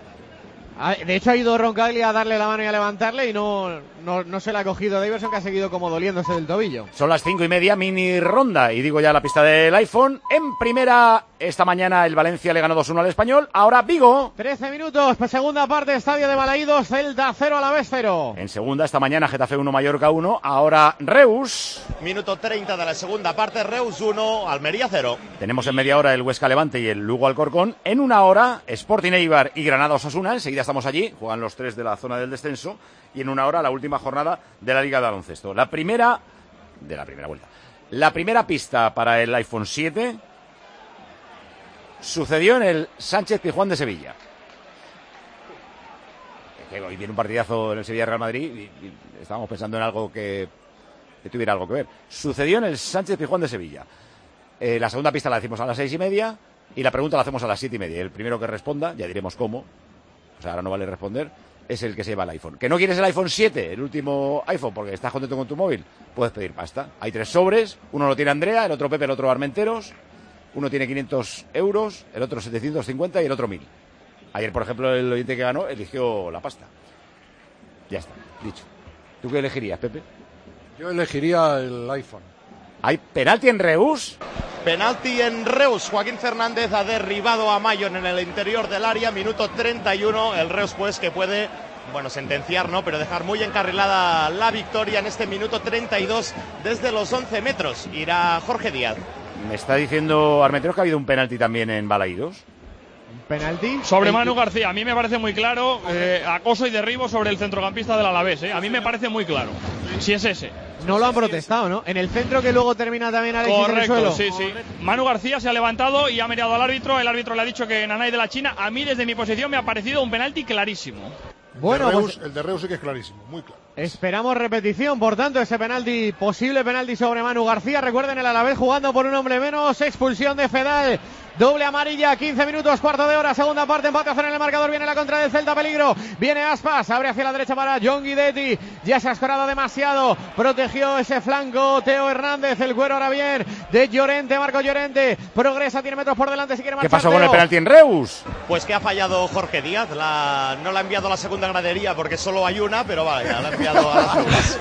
De hecho ha ido Roncaglia a darle la mano y a levantarle y no se la ha cogido Daverson, que ha seguido como doliéndose del tobillo. Son las 5:30, mini ronda, y digo ya la pista del iPhone. En primera, esta mañana el Valencia le ganó 2-1 al Español, ahora Vigo. 13 minutos, segunda parte, estadio de Balaídos, Celta 0, Alavés 0. En segunda, esta mañana Getafe 1, Mallorca 1, ahora Reus. Minuto 30 de la segunda parte, Reus 1, Almería 0. Tenemos en media hora el Huesca Levante y el Lugo Alcorcón. En una hora, Sporting Eibar y Granada Osasuna, enseguida estamos allí, juegan los 3 de la zona del descenso. Y en una hora la última jornada de la Liga de Baloncesto. La primera vuelta. La primera pista para el iPhone 7 sucedió en el Sánchez Pizjuán de Sevilla. Que hoy viene un partidazo en el Sevilla Real Madrid y estábamos pensando en algo que tuviera algo que ver. Sucedió en el Sánchez Pizjuán de Sevilla. La segunda pista la decimos a las 6:30 y la pregunta la hacemos a las 7:30. El primero que responda, ya diremos cómo, o sea, ahora no vale responder, es el que se lleva el iPhone. ¿Que no quieres el iPhone 7, el último iPhone, porque estás contento con tu móvil? Puedes pedir pasta. Hay 3 sobres, uno lo tiene Andrea, el otro Pepe, el otro Armenteros. Uno tiene 500 euros, el otro 750 y el otro 1000. Ayer, por ejemplo, el oyente que ganó eligió la pasta. Ya está, dicho. ¿Tú qué elegirías, Pepe? Yo elegiría el iPhone. ¿Hay penalti en Reus? Penalti en Reus. Joaquín Fernández ha derribado a Mayon en el interior del área. Minuto 31. El Reus, pues, que puede, bueno, sentenciar, ¿no? Pero dejar muy encarrilada la victoria en este minuto 32 desde los 11 metros. Irá Jorge Díaz. Me está diciendo Armenteros que ha habido un penalti también en Balaídos. ¿Penalti? Sobre Manu García, a mí me parece muy claro, acoso y derribo sobre el centrocampista del Alavés, A mí me parece muy claro, si es ese. No lo han protestado, ¿no? En el centro que luego termina también Alexis en el suelo. Correcto, sí. Manu García se ha levantado y ha mirado al árbitro, el árbitro le ha dicho que Nanay de la China, a mí desde mi posición me ha parecido un penalti clarísimo. Bueno, pues el de Reus sí que es clarísimo, muy claro. Esperamos repetición, por tanto, ese penalti, posible penalti sobre Manu García. Recuerden, el Alavés jugando por un hombre menos, expulsión de Fedal. Doble amarilla, 15 minutos, cuarto de hora, segunda parte, empate a 0 en el marcador, viene la contra del Celta, peligro, viene Aspas, abre hacia la derecha para John Guidetti, ya se ha escorado demasiado, protegió ese flanco Teo Hernández, el cuero ahora bien de Llorente, Marco Llorente, progresa, tiene metros por delante, si quiere marchar. ¿Qué pasó Teo con el penalti en Reus? Pues que ha fallado Jorge Díaz, no la ha enviado a la segunda gradería porque solo hay una, pero vale, la ha enviado a las segundas.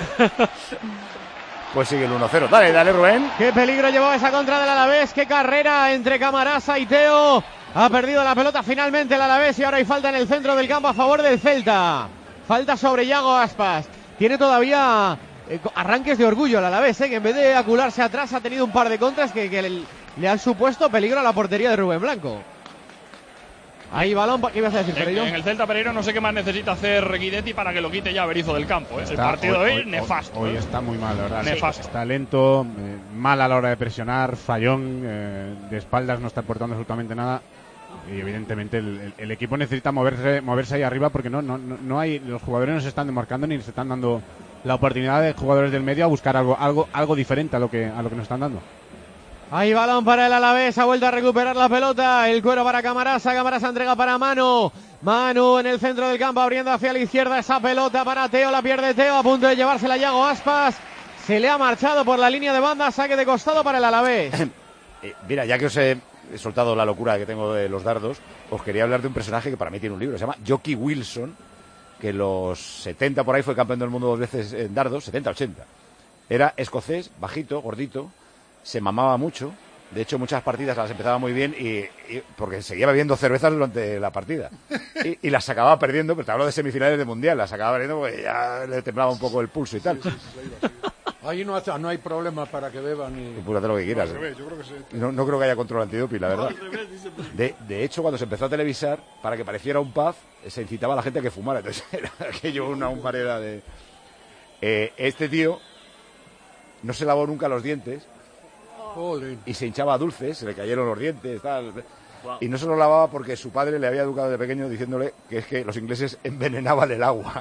Pues sigue el 1-0. Dale, Rubén. Qué peligro llevó esa contra del Alavés. Qué carrera entre Camarasa y Teo. Ha perdido la pelota finalmente el Alavés y ahora hay falta en el centro del campo a favor del Celta. Falta sobre Yago Aspas. Tiene todavía arranques de orgullo el Alavés, que en vez de acularse atrás ha tenido un par de contras que le han supuesto peligro a la portería de Rubén Blanco. Ahí balón, ¿qué ibas a decir, Pereiro? En el Celta, Pereiro, no sé qué más necesita hacer Guidetti para que lo quite ya Berizzo del campo. El partido de hoy, nefasto. Hoy está muy mal, la verdad. Nefasto. Está lento, mal a la hora de presionar, fallón, de espaldas no está aportando absolutamente nada. Y evidentemente el equipo necesita moverse ahí arriba porque no hay, los jugadores no se están demarcando ni se están dando la oportunidad de jugadores del medio a buscar algo diferente a lo que nos están dando. Ahí balón para el Alavés, ha vuelto a recuperar la pelota, el cuero para Camarasa entrega para Manu en el centro del campo abriendo hacia la izquierda esa pelota para Teo, la pierde Teo, a punto de llevársela Yago Aspas, se le ha marchado por la línea de banda, saque de costado para el Alavés. Mira, ya que os he soltado la locura que tengo de los dardos, os quería hablar de un personaje que para mí tiene un libro, se llama Jockey Wilson, que en los 70 por ahí fue campeón del mundo 2 veces en dardos, 70-80. Era escocés, bajito, gordito, se mamaba mucho, de hecho muchas partidas las empezaba muy bien y porque seguía bebiendo cervezas durante la partida y las acababa perdiendo, pero te hablo de semifinales de mundial, las acababa perdiendo porque ya le temblaba un poco el pulso y tal. Ahí no hay problema para que beban y... Púrate lo que quieras. No creo que haya control antidoping, la verdad. De hecho, cuando se empezó a televisar, para que pareciera un pub, se incitaba a la gente a que fumara, entonces era aquello una manera de... este tío no se lavó nunca los dientes. Joder. Y se hinchaba a dulces, se le cayeron los dientes, tal. Wow. Y no se lo lavaba porque su padre le había educado de pequeño diciéndole que es que los ingleses envenenaban el agua.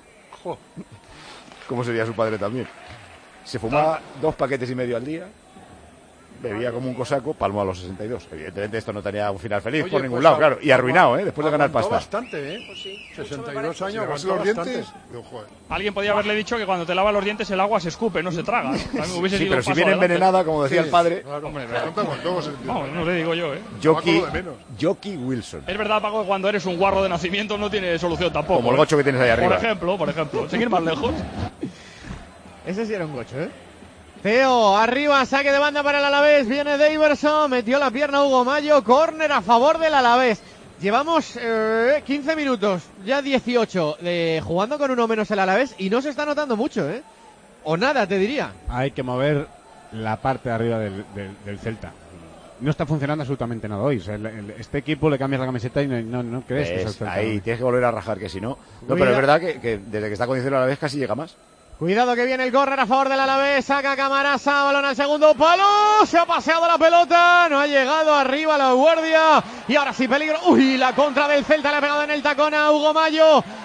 ¿Cómo sería su padre también? Se fumaba 2 paquetes y medio al día, bebía como un cosaco, palmó a los 62. Evidentemente esto no tenía un final feliz por ningún lado, claro. Y arruinado, después de ganar pasta. Bastante, Pues sí. 62 años, aguantó los dientes. Alguien podía haberle dicho que cuando te lavas los dientes el agua se escupe, no se traga. Sí, pero si viene envenenada, como decía el padre. Claro. Hombre, no le digo yo, Jockey Wilson. Es verdad, Paco, que cuando eres un guarro de nacimiento no tiene solución tampoco. Como el gocho que tienes ahí arriba. Por ejemplo. Seguir más lejos. Ese sí era un gocho, Teo, arriba, saque de banda para el Alavés, viene Daverson, metió la pierna Hugo Mayo, córner a favor del Alavés. Llevamos 15 minutos, ya 18, jugando con uno menos el Alavés y no se está notando mucho, o nada, te diría. Hay que mover la parte de arriba del Celta. No está funcionando absolutamente nada hoy. O sea, este equipo le cambias la camiseta y no crees que es el Celta. Ahí tienes que volver a rajar, que si no... No, pero es verdad que desde que está condicionado el Alavés casi llega más. Cuidado que viene el córner a favor del Alavés, saca Camarasa, balón al segundo palo, se ha paseado la pelota, no ha llegado arriba la guardia y ahora sí peligro, la contra del Celta le ha pegado en el tacón a Hugo Mayo,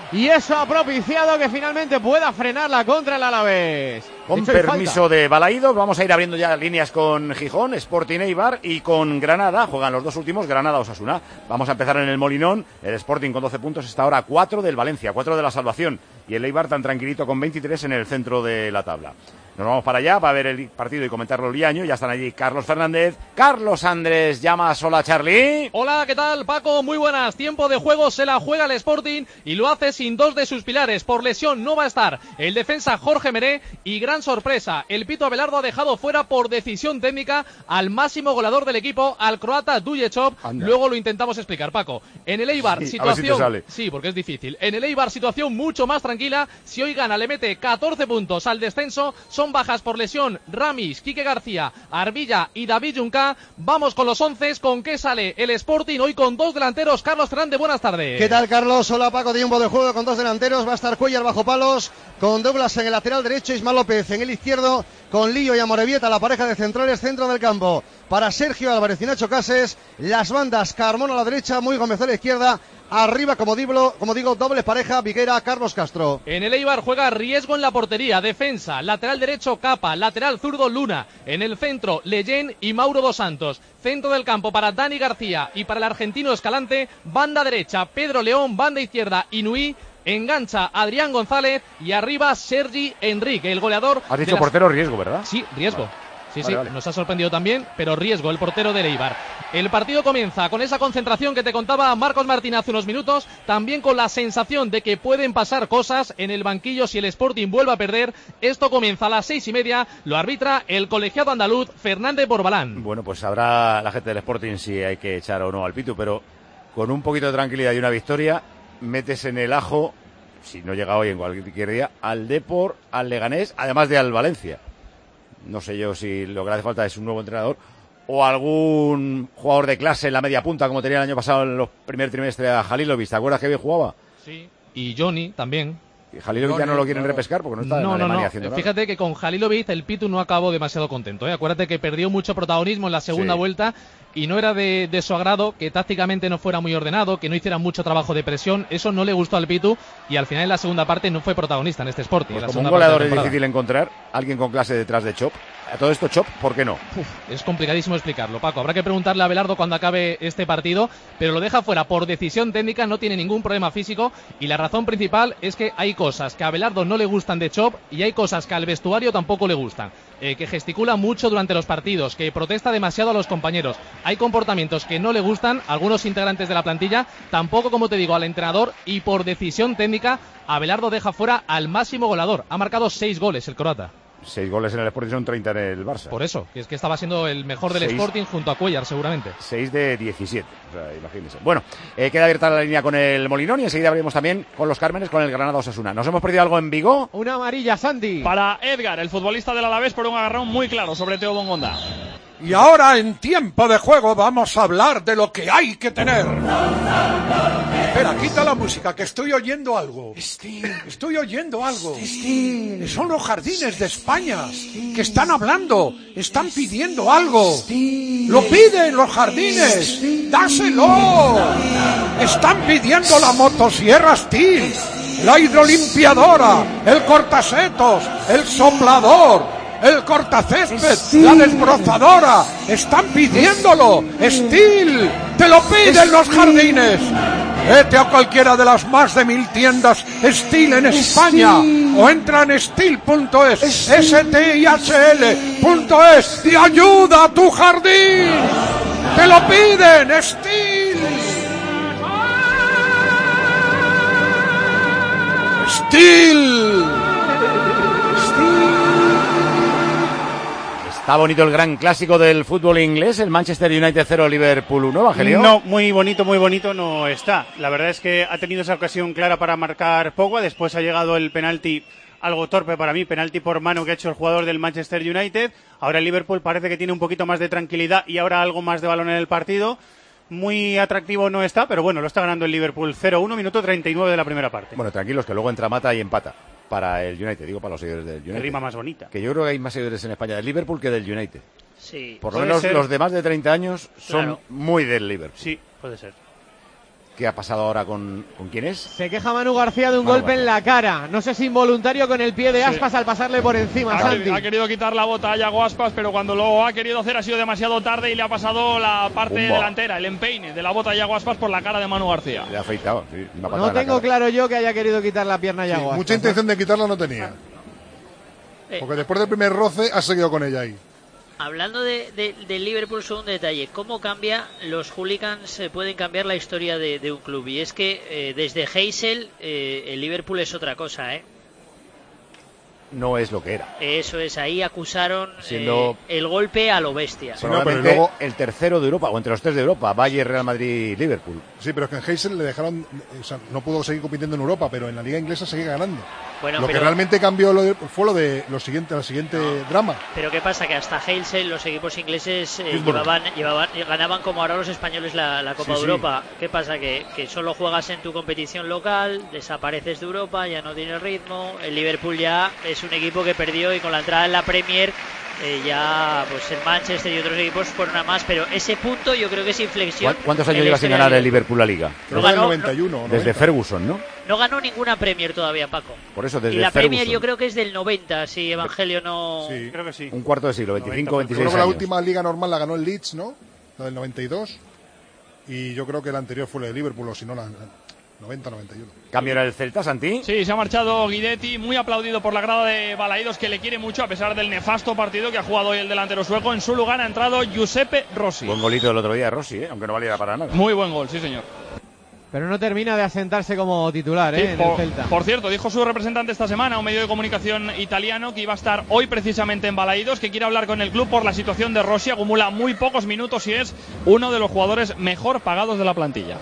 y eso ha propiciado que finalmente pueda frenarla contra el Alavés. Con permiso de Balaídos, vamos a ir abriendo ya líneas con Gijón, Sporting Eibar y con Granada. Juegan los dos últimos, Granada-Osasuna. Vamos a empezar en el Molinón. El Sporting con 12 puntos está ahora a 4 del Valencia, 4 de la salvación. Y el Eibar tan tranquilito con 23 en el centro de la tabla. Nos vamos para allá para ver el partido y comentarlo el Liaño. Ya están allí Carlos Fernández, Carlos Andrés Llamas. Hola, Charlie. Hola, ¿qué tal, Paco? Muy buenas. Tiempo de juego, se la juega el Sporting y lo hace sin dos de sus pilares. Por lesión no va a estar el defensa Jorge Meré y gran sorpresa, el Pito Abelardo ha dejado fuera por decisión técnica al máximo goleador del equipo, al croata Duječov. Luego lo intentamos explicar, Paco. En el Eibar, sí, situación... a ver si te sale. Sí, porque es difícil. En el Eibar, situación mucho más tranquila. Si hoy gana, le mete 14 puntos al descenso. Son bajas por lesión Ramis, Quique García, Arbilla y David Junca. Vamos con los 11. ¿Con qué sale el Sporting? Hoy con dos delanteros. Carlos Fernández, buenas tardes. ¿Qué tal, Carlos? Hola, Paco. Tiempo de juego con dos delanteros. Va a estar Cuellar bajo palos, con Douglas en el lateral derecho, Ismael López en el izquierdo, con Lío y Amorebieta, la pareja de centrales, centro del campo para Sergio Álvarez y Nacho Cases. Las bandas, Carmona a la derecha, Muy Gómez a la izquierda. Arriba, como digo, doble pareja, Viguera, Carlos Castro. En el Eibar juega Riesgo en la portería, defensa, lateral derecho Capa, lateral zurdo Luna, en el centro Leyen y Mauro Dos Santos, centro del campo para Dani García y para el argentino Escalante, banda derecha Pedro León, banda izquierda Inui, engancha Adrián González y arriba Sergi Enrique, el goleador. Has dicho portero Riesgo, ¿verdad? Sí, Riesgo. Vale. Sí, vale. Nos ha sorprendido también, pero Riesgo, el portero del Eibar. El partido comienza con esa concentración que te contaba Marcos Martín hace unos minutos, también con la sensación de que pueden pasar cosas en el banquillo si el Sporting vuelve a perder. Esto comienza a las 6:30, lo arbitra el colegiado andaluz Fernández Borbalán. Bueno, pues sabrá la gente del Sporting si hay que echar o no al Pitu, pero con un poquito de tranquilidad y una victoria, metes en el ajo, si no llega hoy en cualquier día, al Depor, al Leganés, además de al Valencia. No sé yo si lo que le hace falta es un nuevo entrenador o algún jugador de clase en la media punta, como tenía el año pasado en los primer trimestre a Halilovic. ¿Te acuerdas que bien jugaba? Sí, y Johnny también. Y Halilovic ya no lo quieren repescar porque no está en Alemania haciendo nada. Fíjate que con Halilovic el Pitu no acabó demasiado contento, ¿eh? Acuérdate que perdió mucho protagonismo en la segunda vuelta y no era de su agrado que tácticamente no fuera muy ordenado, que no hiciera mucho trabajo de presión. Eso no le gustó al Pitu y al final en la segunda parte no fue protagonista en este Sporting. Pues como un goleador es difícil encontrar alguien con clase detrás de Chop. A todo esto, Chop, ¿por qué no? Es complicadísimo explicarlo, Paco. Habrá que preguntarle a Abelardo cuando acabe este partido, pero lo deja fuera por decisión técnica, no tiene ningún problema físico y la razón principal es que hay cosas que a Abelardo no le gustan de Chop y hay cosas que al vestuario tampoco le gustan. Que gesticula mucho durante los partidos, que protesta demasiado a los compañeros. Hay comportamientos que no le gustan a algunos integrantes de la plantilla, tampoco, como te digo, al entrenador, y por decisión técnica Abelardo deja fuera al máximo goleador. Ha marcado 6 goles el croata. 6 goles en el Sporting, son 30 en el Barça. Por eso, que es que estaba siendo el mejor del Sporting junto a Cuellar, seguramente. 6 de 17, o sea, imagínense. Bueno, queda abierta la línea con el Molinón y enseguida abrimos también con los Cármenes, con el Granada Osasuna. ¿Nos hemos perdido algo en Vigo? Una amarilla, Sandy. Para Edgar, el futbolista del Alavés, por un agarrón muy claro sobre Teo Bongonda. Y ahora, en tiempo de juego, vamos a hablar de lo que hay que tener. Espera, quita la música, que estoy oyendo algo. Estoy oyendo algo. Son los jardines de España, que están hablando, están pidiendo algo. Lo piden los jardines, dáselo. Están pidiendo la motosierra Steel, la hidrolimpiadora, el cortasetos, el soplador, el cortacésped, la desbrozadora. Están pidiéndolo. Steel, te lo piden los jardines. Vete a cualquiera de las más de 1000 tiendas Steel en España o entra en steel.es, stihl.es y ayuda a tu jardín. Te lo piden, Steel. Steel. Está bonito el gran clásico del fútbol inglés, el Manchester United 0, Liverpool 1, Evangelio. No, muy bonito no está. La verdad es que ha tenido esa ocasión clara para marcar Pogba, después ha llegado el penalti algo torpe para mí, penalti por mano que ha hecho el jugador del Manchester United. Ahora el Liverpool parece que tiene un poquito más de tranquilidad y ahora algo más de balón en el partido. Muy atractivo no está, pero bueno, lo está ganando el Liverpool 0-1, minuto 39 de la primera parte. Bueno, tranquilos, que luego entra Mata y empata para el United, digo para los seguidores del United. Qué rima más bonita. Que yo creo que hay más seguidores en España del Liverpool que del United. Sí. Por lo menos los de más de 30 años son muy del Liverpool. Sí, puede ser. ¿Qué ha pasado ahora con quién es? Se queja Manu García de un golpe en la cara. No sé si involuntario con el pie de Aspas al pasarle por encima, Santi. Ha querido quitar la bota a Yago Aspas, pero cuando lo ha querido hacer ha sido demasiado tarde y le ha pasado la parte delantera, el empeine de la bota a Yago Aspas por la cara de Manu García. Le ha afeitado, sí. No tengo claro yo que haya querido quitar la pierna a Yago Aspas. Mucha intención de quitarla no tenía. Porque después del primer roce ha seguido con ella ahí. Hablando del Liverpool, solo un detalle. ¿Cómo cambia? Los hooligans pueden cambiar la historia de un club. Y es que desde Heysel el Liverpool es otra cosa, ¿eh? No es lo que era. Eso es, ahí acusaron el golpe a lo bestia. Sí, no, pero luego el tercero de Europa, o entre los 3 de Europa, Bayern, Real Madrid, Liverpool. Sí, pero es que en Heysel le dejaron, o sea, no pudo seguir compitiendo en Europa, pero en la liga inglesa sigue ganando. Bueno, que realmente cambió fue la siguiente drama. Pero ¿qué pasa? Que hasta Heysel los equipos ingleses ganaban como ahora los españoles la Copa de Europa. ¿Qué pasa? Que solo juegas en tu competición local, desapareces de Europa, ya no tienes ritmo. El Liverpool ya es un equipo que perdió y con la entrada en la Premier ya pues el Manchester y otros equipos fueron a más, pero ese punto yo creo que es inflexión. ¿Cuántos años lleva sin ganar el Liverpool la Liga? Creo que en el 91. Desde Ferguson, ¿no? No ganó ninguna Premier todavía, Paco. Por eso, desde y la Ferguson. Premier yo creo que es del 90, si Evangelio no... Sí, creo que sí. Un cuarto de siglo, 25, 26 creo que años. La última liga normal la ganó el Leeds, ¿no? La del 92. Y yo creo que la anterior fue la de Liverpool, o si no la 90-91. ¿Cambio en el Celta, Santi? Sí, se ha marchado Guidetti, muy aplaudido por la grada de Balaídos, que le quiere mucho a pesar del nefasto partido que ha jugado hoy el delantero sueco. En su lugar ha entrado Giuseppe Rossi. Buen golito el otro día de Rossi, aunque no valiera para nada. Muy buen gol, sí señor. Pero no termina de asentarse como titular, en el Celta. Por cierto, dijo su representante esta semana a un medio de comunicación italiano que iba a estar hoy precisamente en Balaídos, que quiere hablar con el club por la situación de Rossi. Acumula muy pocos minutos y es uno de los jugadores mejor pagados de la plantilla.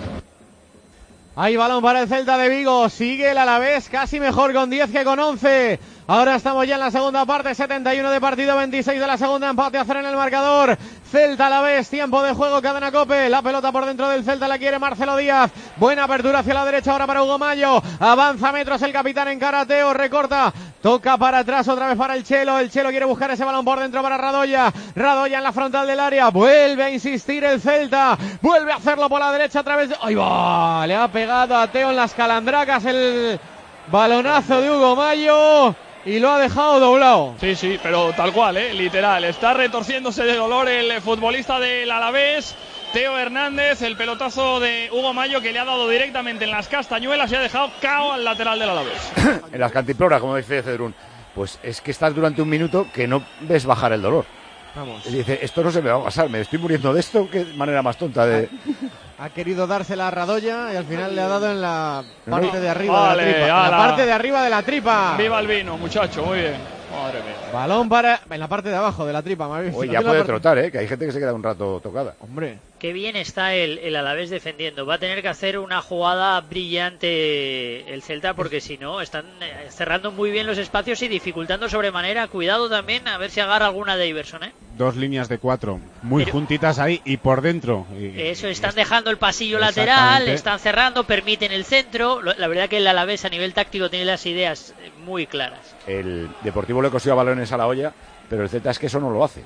Hay balón para el Celta de Vigo, sigue el Alavés casi mejor con 10 que con 11. Ahora estamos ya en la segunda parte, 71 de partido, 26 de la segunda, empate a 0 en el marcador. Celta Alavés, tiempo de juego, Cadena Cope, la pelota por dentro del Celta, la quiere Marcelo Díaz. Buena apertura hacia la derecha ahora para Hugo Mayo, avanza metros el capitán en karateo, recorta, toca para atrás otra vez para el Chelo quiere buscar ese balón por dentro para Radoya en la frontal del área, vuelve a insistir el Celta, vuelve a hacerlo por la derecha a través de... ¡Ahí va! Le ha pegado a Teo en las calandracas el balonazo de Hugo Mayo. Y lo ha dejado doblado. Sí, pero tal cual, literal. Está retorciéndose de dolor el futbolista del Alavés, Teo Hernández. El pelotazo de Hugo Mayo que le ha dado directamente en las castañuelas y ha dejado cao al lateral del Alavés. En las cantimploras, como dice Cedrún. Pues es que estás durante un minuto que no ves bajar el dolor. Vamos. Y dice, esto no se me va a pasar, me estoy muriendo de esto. Qué manera más tonta de... Ha querido dársela a Radoya y al final le ha dado en la parte de arriba vale, de la tripa. En la parte de arriba de la tripa. Viva el vino, muchacho, muy bien. Madre mía. Balón para... en la parte de abajo de la tripa. Oye, ya puede trotar, que hay gente que se queda un rato tocada. Hombre. Qué bien está el Alavés defendiendo. Va a tener que hacer una jugada brillante el Celta porque si no, están cerrando muy bien los espacios y dificultando sobremanera. Cuidado también a ver si agarra alguna de Iverson, Dos líneas de 4 muy juntitas ahí y por dentro. Eso, están dejando el pasillo lateral, están cerrando, permiten el centro. La verdad que el Alavés a nivel táctico tiene las ideas muy claras. El Deportivo le cosió a balones a la olla, pero el Celta es que eso no lo hace.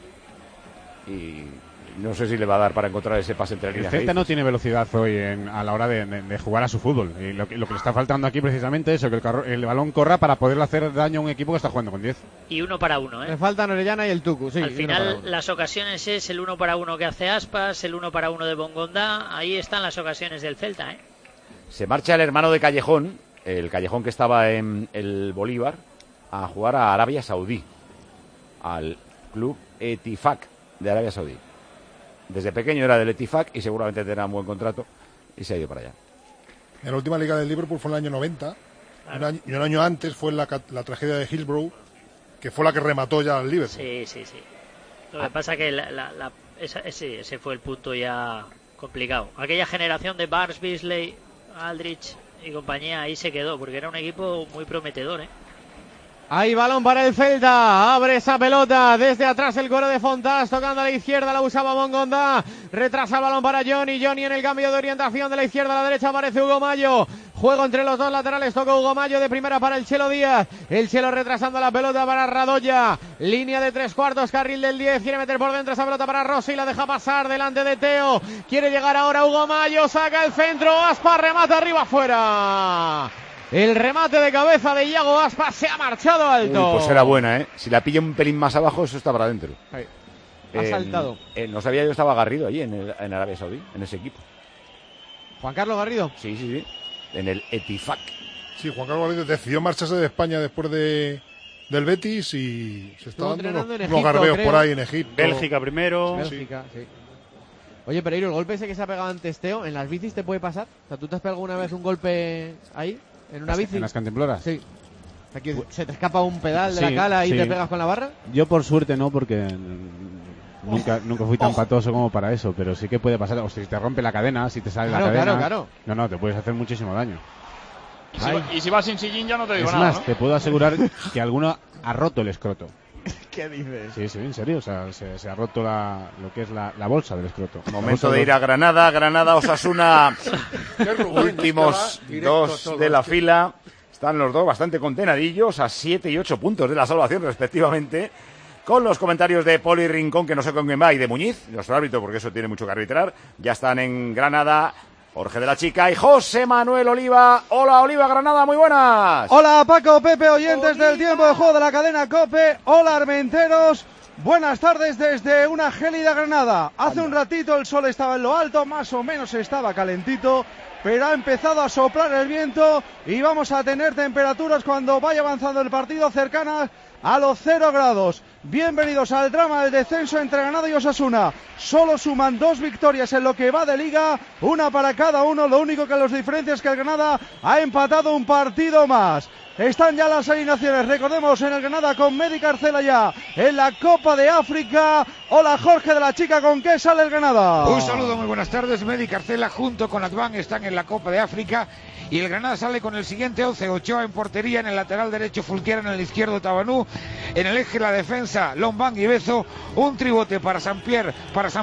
Y no sé si le va a dar para encontrar ese pase entre líneas. El Celta no tiene velocidad hoy a la hora de jugar a su fútbol. Y lo que le está faltando aquí precisamente es eso, que el balón corra para poderle hacer daño a un equipo que está jugando con 10. Y 1 para 1, Le faltan Orellana y el Tucu, sí. Al final las ocasiones es el 1 para 1 que hace Aspas, el 1 para 1 de Bongondá. Ahí están las ocasiones del Celta, Se marcha el hermano de Callejón, el Callejón que estaba en el Bolívar, a jugar a Arabia Saudí, al club Etifak de Arabia Saudí. Desde pequeño era del Etifak y seguramente tendrá un buen contrato y se ha ido para allá. En la última liga del Liverpool fue en el año 90, claro. Y un año antes fue la tragedia de Hillsborough, que fue la que remató ya al Liverpool. Sí. Lo que pasa que ese fue el punto ya complicado. Aquella generación de Barnes, Beasley, Aldrich y compañía ahí se quedó, porque era un equipo muy prometedor, Hay balón para el Celta, abre esa pelota desde atrás el coro de Fontás, tocando a la izquierda, la usaba Bongondá, retrasa el balón para Johnny en el cambio de orientación de la izquierda a la derecha aparece Hugo Mayo, Juego entre los dos laterales, toca Hugo Mayo de primera para el Chelo Díaz. El Chelo retrasando la pelota para Radoya. Línea de 3/4, carril del 10. Quiere meter por dentro esa pelota para Rossi, la deja pasar delante de Teo. Quiere llegar ahora Hugo Mayo, saca el centro, Aspas remata arriba afuera. El remate de cabeza de Iago Aspas se ha marchado alto. Pues era buena, ¿eh? Si la pilla un pelín más abajo, eso está para adentro. Ha saltado. No sabía yo, estaba Garrido allí en Arabia Saudí, en ese equipo. ¿Juan Carlos Garrido? Sí. En el Etifak. Sí, Juan Carlos Garrido decidió marcharse de España después del Betis y se está dando unos garbeos por ahí en Egipto. Bélgica primero. Bélgica, sí. Oye, Pereiro, el golpe ese que se ha pegado antes Teo, ¿en las bicis te puede pasar? O sea, ¿tú te has pegado alguna vez un golpe ahí? ¿En una bici? ¿En las cantimploras? Sí. O sea, que ¿se te escapa un pedal de la cala y te pegas con la barra? Yo por suerte no, porque nunca fui tan patoso como para eso, pero sí que puede pasar. O si te rompe la cadena, si te sale la cadena. Claro. No, te puedes hacer muchísimo daño. Y si vas sin sillín ya no te digo es nada, más, ¿no? te puedo asegurar que alguno ha roto el escroto. ¿Qué dices? Sí, en serio, o sea, se ha roto lo que es la bolsa del escroto. Momento de ir a Granada, Osasuna, últimos dos de la fila. Están los dos bastante contenadillos, a 7 y 8 puntos de la salvación respectivamente. Con los comentarios de Poli Rincón, que no sé con quién va, y de Muñiz, nuestro árbitro, porque eso tiene mucho que arbitrar. Ya están en Granada Jorge de la Chica y José Manuel Oliva. Hola, Oliva, Granada, muy buenas. Hola, Paco, Pepe, oyentes del tiempo de juego de la cadena COPE. Hola, armenteros. Buenas tardes desde una gélida Granada. Hace un ratito el sol estaba en lo alto, más o menos estaba calentito, pero ha empezado a soplar el viento y vamos a tener temperaturas cuando vaya avanzando el partido cercanas a los 0 grados. Bienvenidos al drama del descenso entre Granada y Osasuna. Solo suman 2 victorias en lo que va de liga, una para cada uno. Lo único que los diferencia es que el Granada ha empatado un partido más. Están ya las alineaciones, recordemos, en el Granada con Medi Carcela ya en la Copa de África. Hola, Jorge de la Chica, ¿con qué sale el Granada? Un saludo, muy buenas tardes. Medi Carcela junto con Advan están en la Copa de África y el Granada sale con el siguiente 11: Ochoa en portería, en el lateral derecho Fulquiera, en el izquierdo Tabanú, en el eje la defensa Lombán y Bezo, un tribote para Samper,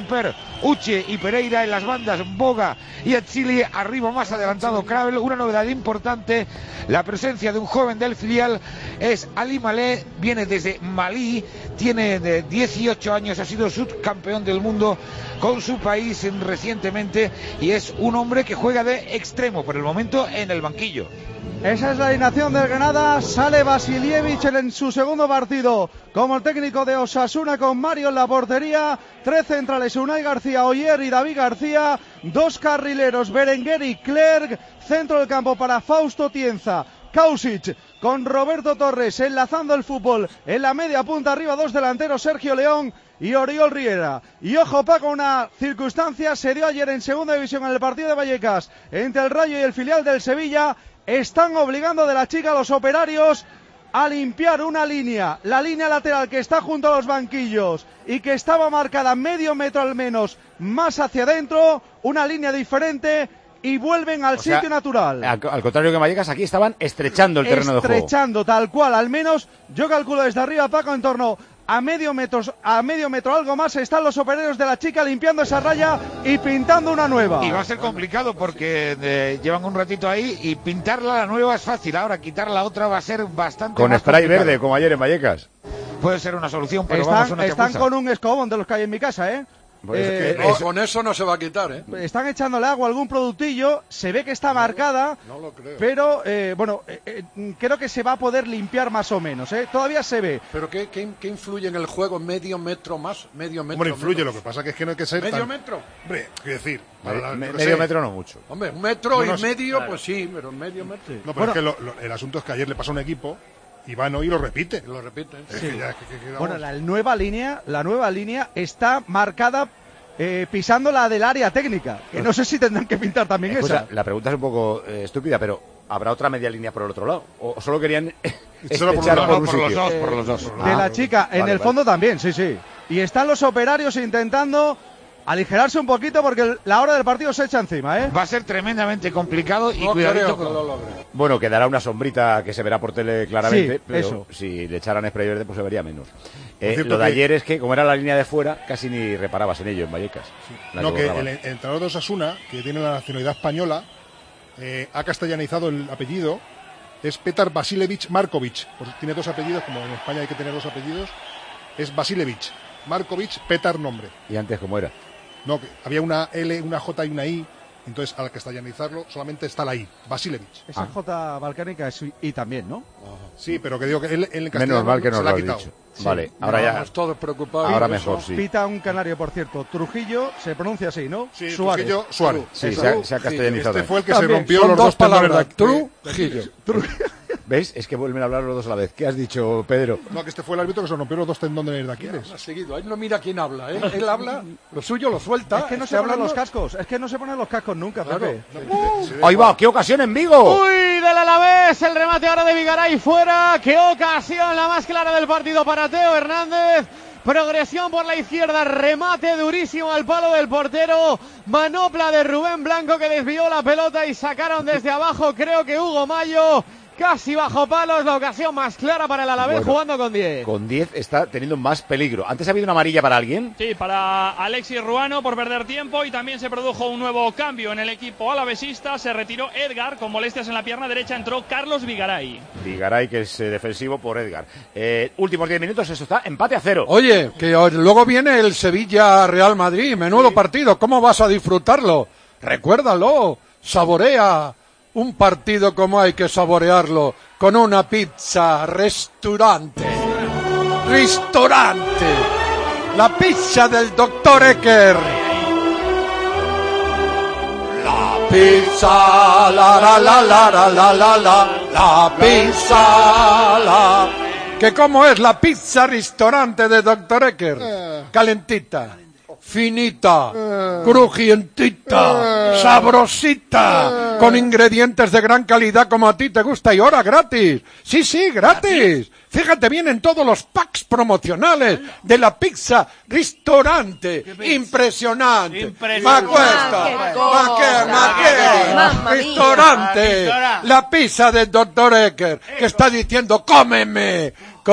Uche y Pereira, en las bandas Boga y Etzili, arriba más adelantado Kravel. Una novedad importante, la presencia de un joven del filial, es Ali Malé, viene desde Malí, tiene de 18 años, ha sido subcampeón del mundo con su país recientemente y es un hombre que juega de extremo por el momento en el banquillo. Esa es la alineación del Granada. Sale Vasilievich en su segundo partido como el técnico de Osasuna, con Mario en la portería, 3 centrales, Unai García, Oyer y David García, 2 carrileros, Berenguer y Clerc, centro del campo para Fausto Tienza, Kausic con Roberto Torres enlazando el fútbol en la media punta, arriba 2 delanteros, Sergio León y Oriol Riera. Y ojo, Paco, una circunstancia se dio ayer en segunda división en el partido de Vallecas entre el Rayo y el filial del Sevilla. Están obligando de la Chica a los operarios a limpiar una línea, la línea lateral que está junto a los banquillos y que estaba marcada medio metro al menos más hacia adentro, una línea diferente, y vuelven al sitio natural. Al contrario que Vallecas, aquí estaban estrechando el terreno de juego. Estrechando, tal cual, al menos yo calculo desde arriba, Paco, en torno a medio metro algo más, están los operarios de la Chica limpiando esa raya y pintando una nueva. Y va a ser complicado porque llevan un ratito ahí y pintarla la nueva es fácil, ahora quitar la otra va a ser bastante con más spray complicado. verde, como ayer en Vallecas. Puede ser una solución, pero están con un escobón de los que hay en mi casa, ¿eh? Con eso no se va a quitar, ¿eh? Están echándole agua a algún productillo, se ve que está marcada, no lo creo. Pero creo que se va a poder limpiar más o menos, ¿eh? Todavía se ve. ¿Pero qué influye en el juego? ¿Medio metro más? ¿Medio metro? Hombre, influye, menos? Lo que pasa que es que no hay que ser ¿Medio tan... metro? Hombre, quiero decir... medio metro no mucho. Hombre, un metro no, y medio, claro. Pues sí, pero medio metro. No, pero es que el asunto es que ayer le pasó a un equipo y van hoy y lo repite. Lo repite. Sí. Bueno, la nueva línea está marcada pisando la del área técnica, que no sé si tendrán que pintar también esa. La pregunta es un poco estúpida, pero ¿habrá otra media línea por el otro lado? ¿O solo querían echar por los dos? De la Chica, en el fondo también, sí. Y están los operarios intentando aligerarse un poquito porque la hora del partido se echa encima, ¿eh? Va a ser tremendamente complicado y no cuidadito creo que lo logre. Bueno, quedará una sombrita que se verá por tele claramente, Sí, pero eso. si le echaran spray verde pues se vería menos. Lo de ayer es que, como era la línea de fuera, casi ni reparabas en ello en Vallecas. No, que el entrenador de Osasuna, que tiene la nacionalidad española, ha castellanizado el apellido. Es Petar Vasilevich Markovic. Pues tiene 2 apellidos, como en España hay que tener 2 apellidos. Es Vasilevich Markovic, Petar nombre. ¿Y antes cómo era? No, que había una L, una J y una I. Entonces, al castellanizarlo, solamente está la I, Vasilevich. Esa J balcánica es I también, ¿no? Sí, pero que digo que él en castellano menos mal que nos se lo la ha has quitado. dicho. Sí. Vale, ahora ya. Estamos todos preocupados. Ahora mejor, sí. Pita un canario, por cierto. Trujillo se pronuncia así, ¿no? Sí, Suárez. Trujillo, Suárez. Sí, se ha castellanizado. Este fue el que También. se rompió Son los 2 palabras. Trujillo. ¿Ves? Es que vuelven a hablar los dos a la vez. ¿Qué has dicho, Pedro? No, que este fue el árbitro que se rompió los 2 tendones de Aquiles. Ha seguido. Él no mira quién habla, ¿eh? Él habla, lo suyo lo suelta. Es que no se ponen los cascos. Es que no se ponen los cascos nunca, Pepe. Ahí va, qué ocasión en Vigo. Uy, del Alavés, el remate ahora de Vigaray fuera. Qué ocasión, la más clara del partido para Teo Hernández. Progresión por la izquierda, remate durísimo al palo del portero. Manopla de Rubén Blanco que desvió la pelota y sacaron desde abajo, creo que Hugo Mayo. Casi bajo palos, la ocasión más clara para el Alavés, Bueno, jugando con 10. Con 10 está teniendo más peligro. Antes ha habido una amarilla para alguien. Sí, para Alexis Ruano por perder tiempo, y también se produjo un nuevo cambio en el equipo alavesista. Se retiró Edgar con molestias en la pierna derecha, entró Carlos Vigaray. Vigaray, que es defensivo por Edgar. Últimos 10 minutos, esto está empate a 0. Oye, que luego viene el Sevilla-Real Madrid, menudo partido, ¿cómo vas a disfrutarlo? Recuérdalo, saborea un partido como hay que saborearlo, con una pizza restaurante, la pizza del Dr. Ecker. La pizza, la pizza, que cómo es la pizza restaurante de Dr. Ecker, calentita, finita, crujientita, sabrosita, con ingredientes de gran calidad como a ti te gusta, y ahora gratis. Sí, gratis. Fíjate bien en todos los packs promocionales de la pizza restaurante. Impresionante. Restaurante. La pizza del Dr. Ecker, que está diciendo, cómeme.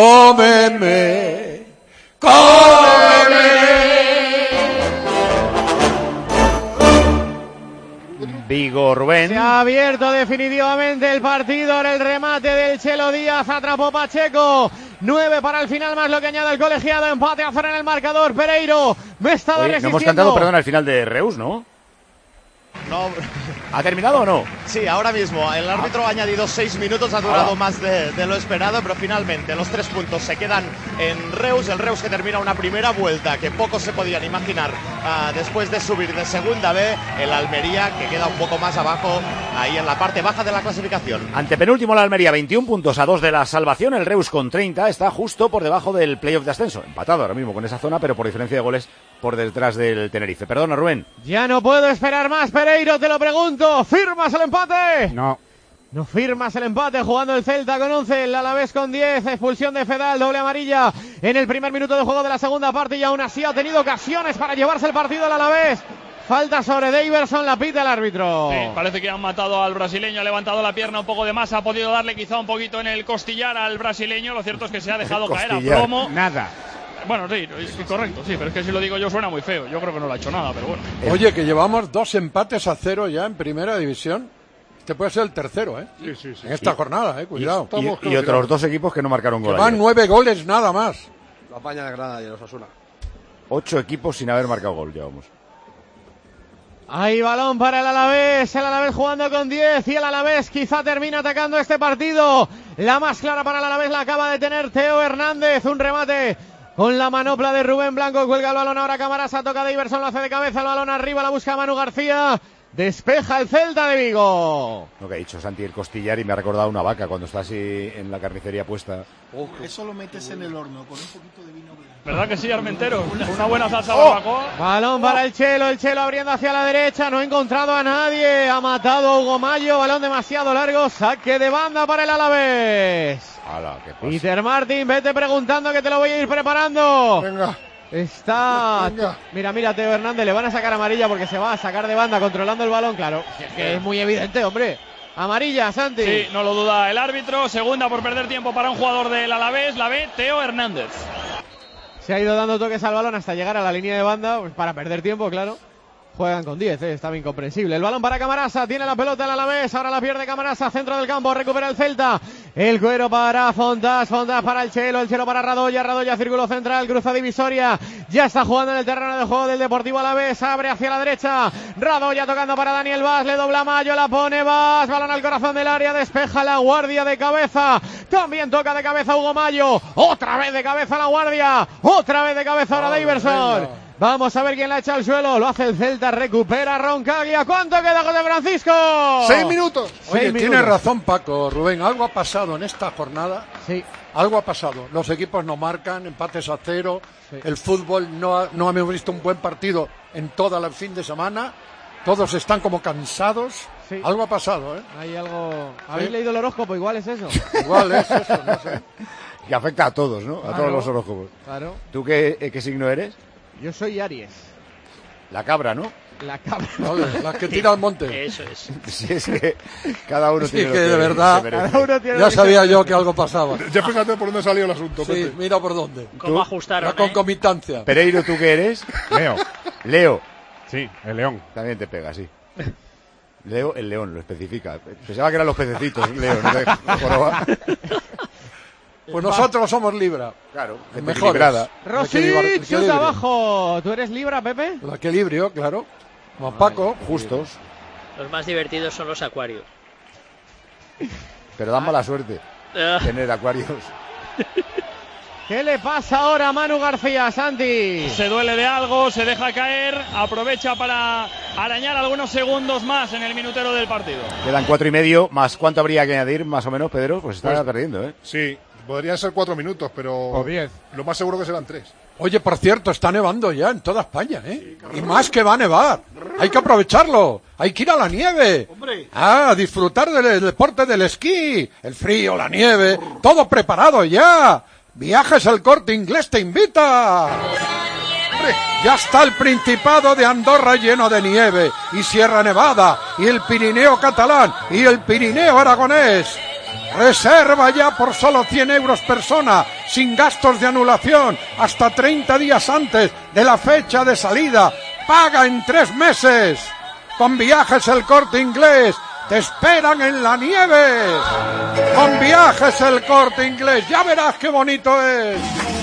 Vigo, Rubén. Se ha abierto definitivamente el partido en el remate del Chelo Díaz, atrapó Pacheco. 9 para el final, más lo que añade el colegiado. Empate a 0 en el marcador. Pereiro me estaba resistiendo. No hemos cantado, perdón, al final de Reus, ¿no? No. ¿Ha terminado o no? Sí, ahora mismo. El árbitro ha añadido 6 minutos, ha durado más de lo esperado, pero finalmente los 3 puntos se quedan en Reus. El Reus que termina una primera vuelta que pocos se podían imaginar después de subir de segunda B. El Almería que queda un poco más abajo, ahí en la parte baja de la clasificación. Antepenúltimo la Almería, 21 puntos a 2 de la salvación. El Reus con 30 está justo por debajo del playoff de ascenso. Empatado ahora mismo con esa zona, pero por diferencia de goles por detrás del Tenerife. Perdona, Rubén. Ya no puedo esperar más, Pereiro, te lo pregunto. ¿Firmas el empate? No. No firmas el empate, jugando el Celta con 11, el Alavés con 10, expulsión de Fedal, doble amarilla en el primer minuto de juego de la segunda parte, y aún así ha tenido ocasiones para llevarse el partido al Alavés. Falta sobre Daverson, la pita el árbitro. Sí, parece que han matado al brasileño, ha levantado la pierna un poco de más, ha podido darle quizá un poquito en el costillar al brasileño. Lo cierto es que se ha dejado caer a plomo. Nada. Bueno, sí, correcto, sí, pero es que si lo digo yo suena muy feo. Yo creo que no lo ha hecho nada, pero bueno. Oye, que llevamos 2 empates a 0 ya en primera división. Este puede ser el tercero, ¿eh? Sí. En esta jornada, cuidado. Y otros 2 equipos que no marcaron gol. Van 9 goles nada más. La paña de Granada y el Osasuna. 8 equipos sin haber marcado gol, llevamos. Hay balón para el Alavés jugando con 10, y el Alavés quizá termina atacando este partido. La más clara para el Alavés la acaba de tener Teo Hernández, un remate con la manopla de Rubén Blanco, cuelga el balón ahora Camarasa, toca Daverson, lo hace de cabeza, el balón arriba, la busca Manu García, despeja el Celta de Vigo. Lo que ha dicho Santi, el costillar, y me ha recordado una vaca cuando está así en la carnicería puesta. Eso lo metes en el horno con un poquito de vino blanco. ¿Verdad que sí, Armentero? Una buena salsa barbacoa. Balón para el Chelo abriendo hacia la derecha, no ha encontrado a nadie, ha matado a Hugo Mayo, balón demasiado largo, saque de banda para el Alavés. Ala, ¿qué pasa? Peter Martin, vete preguntando que te lo voy a ir preparando. Venga. Está... Mira, Teo Hernández, le van a sacar amarilla porque se va a sacar de banda controlando el balón, claro. Es que es muy evidente, hombre. Amarilla, Santi. Sí, no lo duda el árbitro. Segunda por perder tiempo para un jugador del Alavés, la ve Teo Hernández. Se ha ido dando toques al balón hasta llegar a la línea de banda, pues para perder tiempo, claro. Juegan con 10, estaba incomprensible. El balón para Camarasa, tiene la pelota el Alavés, ahora la pierde Camarasa, centro del campo, recupera el Celta. El Cuero para Fontás, Fontás para el Chelo para Radoya, Radoya círculo central, cruza divisoria. Ya está jugando en el terreno de juego del Deportivo Alavés, abre hacia la derecha. Radoya tocando para Daniel Vaz, le dobla Mayo, la pone Vaz, balón al corazón del área, despeja la guardia de cabeza. También toca de cabeza Hugo Mayo, otra vez de cabeza la guardia, otra vez de cabeza ahora Daverson. Vamos a ver quién la echa al suelo. Lo hace el Celta, recupera Roncaglia. ¿Cuánto queda, José Francisco? 6 minutos. Oye, tiene razón Paco, Rubén. Algo ha pasado en esta jornada. Sí. Algo ha pasado. Los equipos no marcan, empates a 0. Sí. El fútbol no hemos visto un buen partido en todo el fin de semana. Todos están como cansados. Sí. Algo ha pasado, ¿eh? Hay algo. ¿Habéis leído el horóscopo? Igual es eso. Igual es eso, no sé. Que afecta a todos, ¿no? A todos los horóscopos. Claro. ¿Tú qué signo eres? Yo soy Aries. La cabra, ¿no? La cabra. Vale, la que tira al monte. Eso es. Sí, es que cada uno tiene lo que de verdad. Cada uno tiene ya sabía yo que algo pasaba. Ya fíjate por dónde salió el asunto. Sí, Pepe. mira por dónde. ¿Cómo ajustaron? La concomitancia. Pereiro, ¿tú qué eres? Leo. Leo. Sí, el león. También te pega, sí. Leo, el león, lo especifica. Pensaba que eran los pececitos, Leo. No te... Pues nosotros somos Libra. Claro, mejorada. Rosy, chuta abajo. ¿Tú eres Libra, Pepe? El equilibrio, claro. Como Paco, justos. Los más divertidos son los acuarios. Pero dan mala suerte tener acuarios. ¿Qué le pasa ahora a Manu García, Santi? Se duele de algo, se deja caer, aprovecha para arañar algunos segundos más en el minutero del partido. Quedan 4:30, más ¿cuánto habría que añadir, más o menos, Pedro? Pues está perdiendo, ¿eh? Sí, podrían ser 4 minutos, pero... O 10. Lo más seguro que serán 3. Oye, por cierto, está nevando ya en toda España, ¿eh? Sí, y más que va a nevar. Hay que aprovecharlo. Hay que ir a la nieve. ¡Hombre! Disfrutar del deporte del esquí. El frío, la nieve, todo preparado ya. Viajes El Corte Inglés te invita. ¡Hombre! Ya está el Principado de Andorra lleno de nieve. Y Sierra Nevada. Y el Pirineo catalán. Y el Pirineo aragonés. Reserva ya por solo 100 euros persona, sin gastos de anulación, hasta 30 días antes de la fecha de salida. Paga en 3 meses. Con Viajes El Corte Inglés, te esperan en la nieve. Con Viajes El Corte Inglés, ya verás qué bonito es.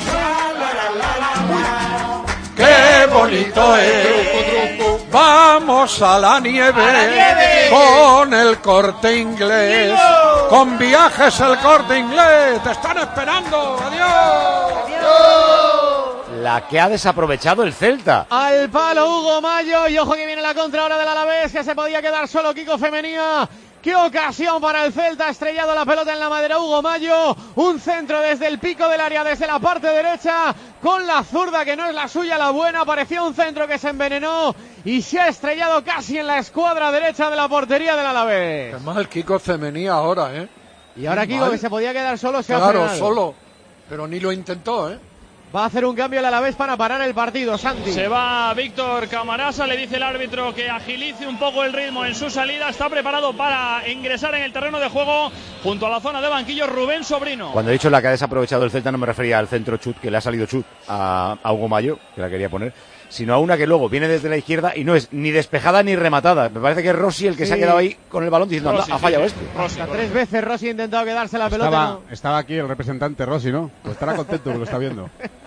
¡Qué bonito es! Vamos a la nieve, con El Corte Inglés, con Viajes El Corte Inglés. ¡Te están esperando! ¡Adiós! ¡Adiós! La que ha desaprovechado el Celta. Al palo Hugo Mayo, y ojo que viene la contra ahora del Alavés, que se podía quedar solo Kiko Femenía. ¡Qué ocasión para el Celta! Ha estrellado la pelota en la madera Hugo Mayo. Un centro desde el pico del área, desde la parte derecha, con la zurda que no es la suya, la buena. Parecía un centro que se envenenó y se ha estrellado casi en la escuadra derecha de la portería del Alavés. Qué mal Kiko Femenía ahora, ¿eh? Y ahora Kiko, que se podía quedar solo, se ha frenado. Solo. Pero ni lo intentó, ¿eh? Va a hacer un cambio el Alavés para parar el partido, Santi. Se va Víctor Camarasa, le dice el árbitro que agilice un poco el ritmo en su salida. Está preparado para ingresar en el terreno de juego junto a la zona de banquillo Rubén Sobrino. Cuando he dicho la que ha desaprovechado el Celta no me refería al centro chut, que le ha salido chut a Hugo Mayo, que la quería poner, sino a una que luego viene desde la izquierda y no es ni despejada ni rematada. Me parece que es Rossi el que se ha quedado ahí con el balón diciendo, Rossi, ha fallado este. Rossi, 3 veces Rossi ha intentado quedarse la pelota. Estaba aquí el representante Rossi, ¿no? Pues estará contento porque lo está viendo.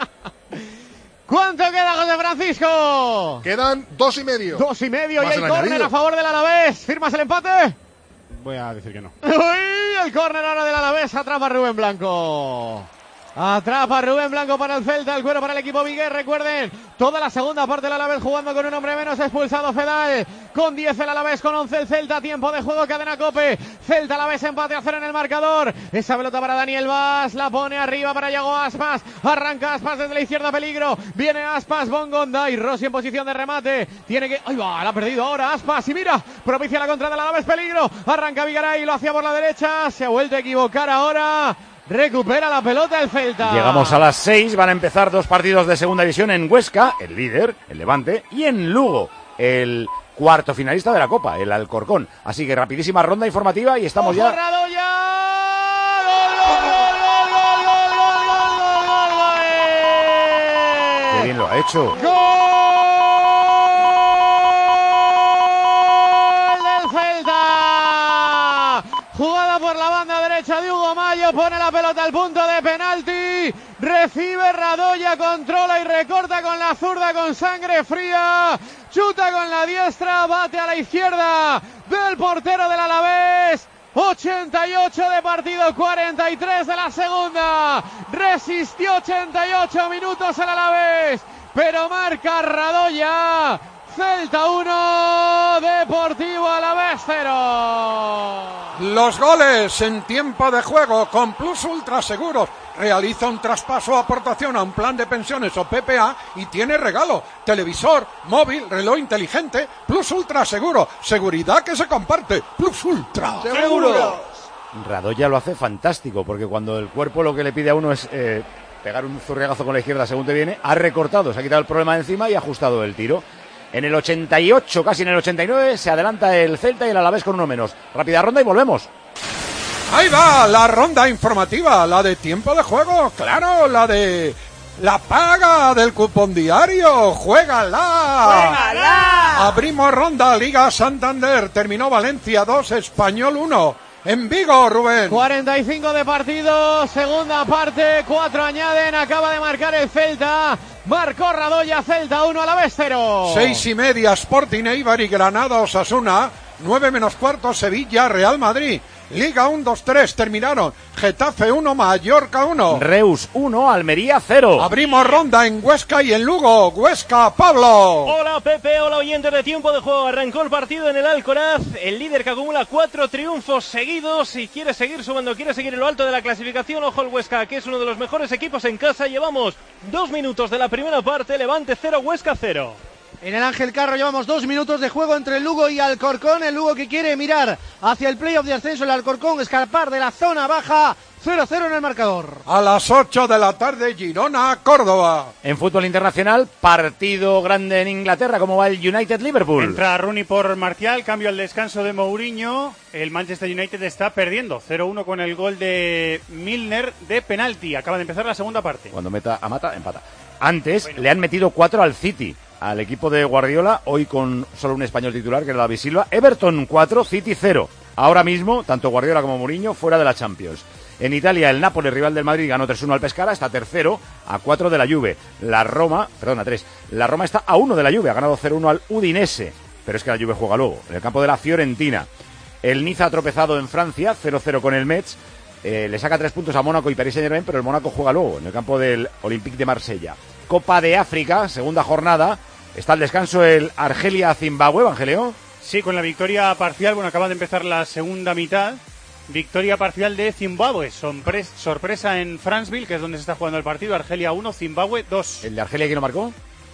¿Cuánto queda, José Francisco? Quedan 2:30. 2:30 y hay córner a favor del Alavés. ¿Firmas el empate? Voy a decir que no. ¡Uy! El córner ahora del Alavés, atrapa Rubén Blanco. Atrapa Rubén Blanco para el Celta, el Cuero para el equipo Vigués. Recuerden, toda la segunda parte del Alavés jugando con un hombre menos, expulsado Fedal. Con 10 el Alavés, con 11 el Celta. Tiempo de juego, cadena COPE. Celta Alavés, empate a 0 en el marcador. Esa pelota para Daniel Vaz, la pone arriba para Yago Aspas. Arranca Aspas desde la izquierda, peligro. Viene Aspas, Bongonda y Rossi en posición de remate. Tiene que... ¡Ay va! La ha perdido ahora Aspas y mira, propicia la contra del Alavés, peligro. Arranca Vigaray, lo hacía por la derecha. Se ha vuelto a equivocar ahora. Recupera la pelota el Celta. Llegamos a las 6, van a empezar 2 partidos de segunda división en Huesca, el líder, el Levante, y en Lugo, el cuarto finalista de la Copa, el Alcorcón. Así que rapidísima ronda informativa y estamos ya... ¡Qué bien lo ha hecho! ¡Gol derecha de Hugo Mayo, pone la pelota al punto de penalti, recibe Radoya, controla y recorta con la zurda con sangre fría, chuta con la diestra, bate a la izquierda del portero del Alavés. 88 de partido, 43 de la segunda, resistió 88 minutos el Alavés, pero marca Radoya. Celta 1, Deportivo Alavés 0. Los goles en tiempo de juego con Plus Ultra Seguros. Realiza un traspaso o aportación a un plan de pensiones o PPA y tiene regalo. Televisor, móvil, reloj inteligente. Plus Ultra Seguro. Seguridad que se comparte. Plus Ultra. ¡Seguros! Radoya lo hace fantástico, porque cuando el cuerpo lo que le pide a uno es pegar un zurriagazo con la izquierda según te viene, ha recortado, se ha quitado el problema de encima y ha ajustado el tiro. En el 88, casi en el 89, se adelanta el Celta y el Alavés con uno menos. Rápida ronda y volvemos. Ahí va la ronda informativa, la de tiempo de juego, claro, la de la paga del cupón diario. ¡Juégala! ¡Juégala! Abrimos ronda, Liga Santander, terminó Valencia 2, Español 1. En Vigo, Rubén. 45 de partido, segunda parte, 4 añaden, acaba de marcar el Celta. Marcó Radoya, Celta 1, Alavés 0. 6:30, Sporting Eibar y Granada Osasuna. 9 menos cuarto, Sevilla, Real Madrid. Liga 1, 2, 3, terminaron. Getafe 1, Mallorca 1. Reus 1, Almería 0. Abrimos ronda en Huesca y en Lugo. Huesca, Pablo. Hola Pepe, hola oyentes de tiempo de juego. Arrancó el partido en el Alcoraz. El líder que acumula 4 triunfos seguidos y quiere seguir sumando, quiere seguir en lo alto de la clasificación. Ojo el Huesca, que es uno de los mejores equipos en casa. Llevamos 2 minutos de la primera parte. Levante 0, Huesca 0. En el Ángel Carro llevamos 2 minutos de juego entre el Lugo y Alcorcón. El Lugo que quiere mirar hacia el playoff de ascenso, el Alcorcón escapar de la zona baja. 0-0 en el marcador. A las 8 de la tarde, Girona, Córdoba. En fútbol internacional, partido grande en Inglaterra. ¿Cómo va el United-Liverpool? Entra Rooney por Martial, cambio al descanso de Mourinho. El Manchester United está perdiendo 0-1 con el gol de Milner de penalti. Acaba de empezar la segunda parte. Cuando meta a Mata, empata. Antes le han metido 4 al City, al equipo de Guardiola, hoy con solo un español titular, que era David Silva. Everton 4, City 0. Ahora mismo, tanto Guardiola como Mourinho fuera de la Champions. En Italia, el Napoli, rival del Madrid, ganó 3-1 al Pescara, está tercero, a 4 de la Juve. La Roma está a 1 de la Juve, ha ganado 0-1 al Udinese, pero es que la Juve juega luego, en el campo de la Fiorentina. El Niza ha tropezado en Francia, 0-0 con el Metz, le saca 3 puntos a Mónaco y Paris Saint-Germain, pero el Mónaco juega luego, en el campo del Olympique de Marsella. Copa de África, segunda jornada, está al descanso el Argelia-Zimbabue, Evangelio. Sí, con la victoria parcial, bueno, acaba de empezar la segunda mitad. Victoria parcial de Zimbabue, sorpresa en Franceville, que es donde se está jugando el partido. Argelia 1, Zimbabue 2. ¿El de Argelia quién lo marcó?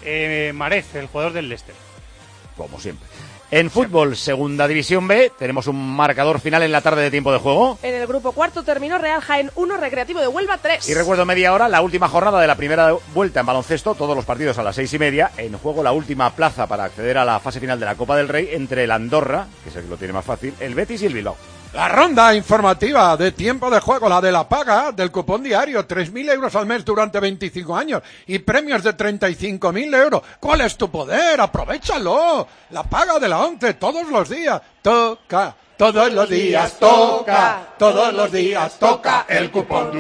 Marez, el jugador del Leicester. Como siempre. En fútbol, segunda división B, tenemos un marcador final en la tarde de tiempo de juego. En el grupo cuarto terminó Real Jaén 1, Recreativo de Huelva 3. Y recuerdo media hora, la última jornada de la primera vuelta en baloncesto, todos los partidos a las 6:30. En juego la última plaza para acceder a la fase final de la Copa del Rey entre el Andorra, que es el que lo tiene más fácil, el Betis y el Bilbao. La ronda informativa de tiempo de juego, la de la paga del cupón diario, 3.000 euros al mes durante 25 años y premios de 35.000 euros. ¿Cuál es tu poder? ¡Aprovéchalo! La paga de la 11 todos los días. Toca, todos los días toca, todos los días toca el cupón.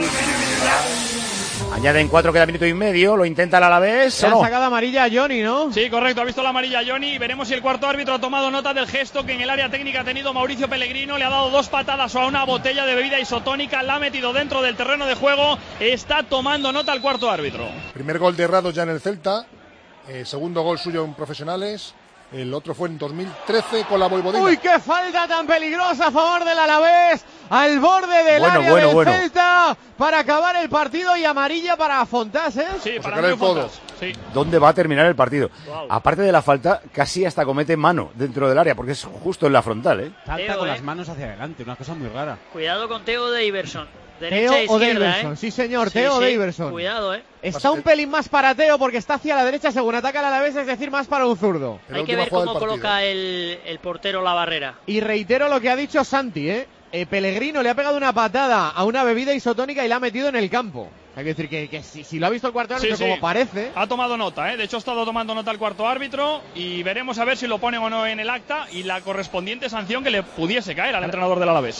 Añaden 4, queda minuto y medio, lo intenta el Alavés. Se ha sacado amarilla a Johnny, ¿no? Sí, correcto, ha visto la amarilla a Johnny. Veremos si el cuarto árbitro ha tomado nota del gesto que en el área técnica ha tenido Mauricio Pellegrino. Le ha dado 2 patadas a una botella de bebida isotónica, la ha metido dentro del terreno de juego. Está tomando nota el cuarto árbitro. Primer gol de Rados ya en el Celta, segundo gol suyo en profesionales. El otro fue en 2013 con la Vojvodina. ¡Uy, qué falta tan peligrosa a favor del Alavés! Al borde del área del Celta para acabar el partido y amarilla para Fontás, ¿eh? Sí, para el Fontás. Sí. ¿Dónde va a terminar el partido? Wow. Aparte de la falta, casi hasta comete mano dentro del área, porque es justo en la frontal, ¿eh? Salta con las manos hacia adelante, una cosa muy rara. Cuidado con Theo Daverson. Derecha Theo o Daverson, sí señor, sí, Theo sí. Daverson. Cuidado, Está un pelín más para Theo porque está hacia la derecha según ataca el Alavés, es decir, más para un zurdo. Hay que ver cómo coloca el portero la barrera. Y reitero lo que ha dicho Santi, Pellegrino le ha pegado una patada a una bebida isotónica y la ha metido en el campo. Hay que decir que si lo ha visto el cuarto árbitro, como parece. Ha tomado nota, De hecho, ha estado tomando nota el cuarto árbitro y veremos a ver si lo ponen o no en el acta y la correspondiente sanción que le pudiese caer al entrenador del Alavés.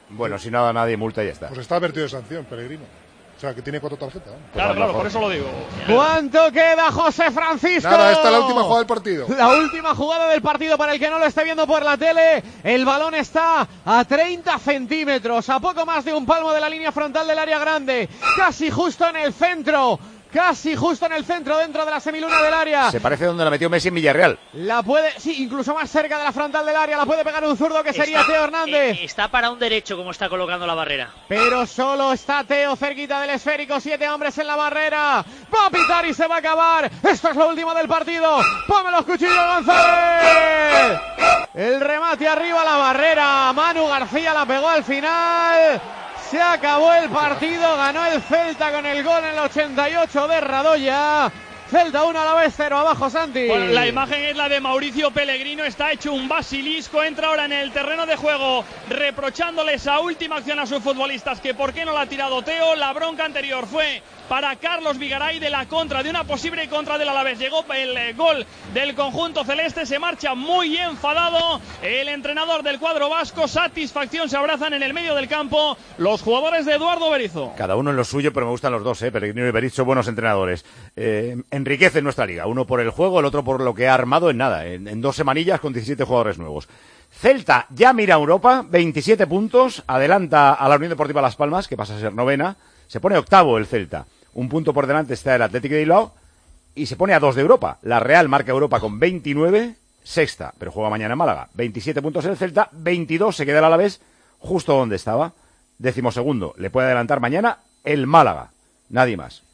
Bueno, si nada, nadie multa y ya está. Pues está advertido de sanción, Pellegrino. O sea, que tiene 4 tarjetas. Claro, por eso lo digo. ¿Cuánto queda, José Francisco? Nada, esta es la última jugada del partido. La última jugada del partido para el que no lo esté viendo por la tele. El balón está a 30 centímetros, a poco más de un palmo de la línea frontal del área grande. Casi justo en el centro. Casi justo en el centro, dentro de la semiluna del área. Se parece donde la metió Messi en Villarreal. La puede, sí, incluso más cerca de la frontal del área. La puede pegar un zurdo que sería Teo Hernández. Está para un derecho como está colocando la barrera. Pero solo está Teo cerquita del esférico. 7 hombres en la barrera. Va a pitar y se va a acabar. Esto es lo último del partido. Ponme los cuchillos, González. El remate arriba a la barrera. Manu García la pegó al final. Se acabó el partido, ganó el Celta con el gol en el 88 de Radoya. Celta 1, Alavés 0, abajo Santi. Bueno, la imagen es la de Mauricio Pellegrino, está hecho un basilisco, entra ahora en el terreno de juego reprochándole esa última acción a sus futbolistas, que por qué no la ha tirado Teo. La bronca anterior fue para Carlos Vigaray de la contra, de una posible contra del Alavés. Llegó el gol del conjunto celeste, se marcha muy enfadado el entrenador del cuadro vasco. Satisfacción, se abrazan en el medio del campo los jugadores de Eduardo Berizzo. Cada uno en lo suyo, pero me gustan los dos, Pellegrino y Berizzo, buenos entrenadores. Enriquecen nuestra liga, uno por el juego, el otro por lo que ha armado en nada, en 2 semanillas con 17 jugadores nuevos. Celta ya mira a Europa, 27 puntos, adelanta a la Unión Deportiva Las Palmas, que pasa a ser 9ª, se pone 8º el Celta, 1 punto por delante está el Athletic de Bilbao, y se pone a 2 de Europa. La Real marca Europa con 29, 6ª, pero juega mañana en Málaga. 27 puntos el Celta, 22 se queda el Alavés, justo donde estaba, 12º. Le puede adelantar mañana el Málaga, nadie más.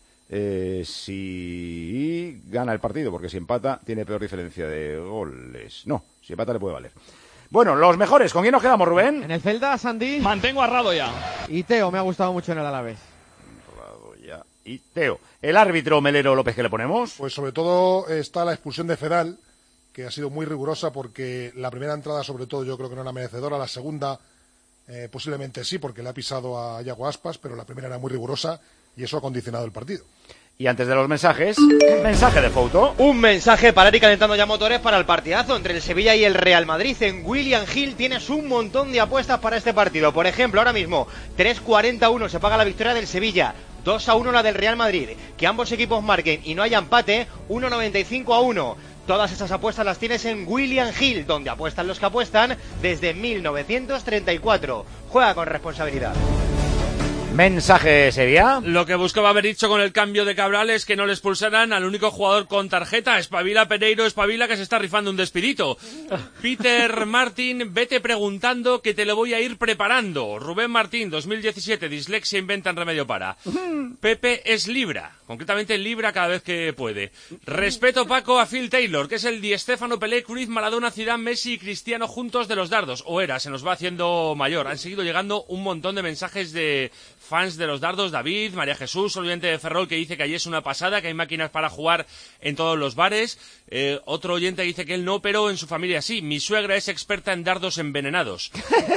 Si gana el partido, porque si empata tiene peor diferencia de goles. No, si empata le puede valer. Bueno, los mejores, ¿con quién nos quedamos, Rubén? En el Celta, Santi. Mantengo a Radoya. Y Teo, me ha gustado mucho en el Alavés. Radoya y Teo. ¿El árbitro Melero López que le ponemos? Pues sobre todo está la expulsión de Fedal, que ha sido muy rigurosa, porque la primera entrada sobre todo yo creo que no era merecedora, la segunda posiblemente sí, porque le ha pisado a Yago Aspas, pero la primera era muy rigurosa y eso ha condicionado el partido. Y antes de los mensajes, un mensaje de foto. Un mensaje para ir calentando ya motores para el partidazo entre el Sevilla y el Real Madrid. En William Hill tienes un montón de apuestas para este partido. Por ejemplo, ahora mismo 3.41 se paga la victoria del Sevilla, 2-1 la del Real Madrid. Que ambos equipos marquen y no haya empate, 1.95-1. Todas esas apuestas las tienes en William Hill, donde apuestan los que apuestan desde 1934. Juega con responsabilidad. Mensaje Sevilla. Lo que buscaba haber dicho con el cambio de Cabral es que no le expulsaran al único jugador con tarjeta. Espabila, Pereiro, espabila, que se está rifando un despidito. Peter Martín, vete preguntando que te lo voy a ir preparando. Rubén Martín, 2017, dislexia inventan remedio para. Pepe es Libra, concretamente Libra cada vez que puede. Respeto, Paco, a Phil Taylor, que es el Di Stéfano, Pelé, Cruyff, Maradona, Zidane, Messi y Cristiano juntos de los dardos. O era, se nos va haciendo mayor. Han seguido llegando un montón de mensajes de fans de los dardos. David, María Jesús, oyente de Ferrol, que dice que allí es una pasada, que hay máquinas para jugar en todos los bares. Otro oyente dice que él no, pero en su familia sí. Mi suegra es experta en dardos envenenados.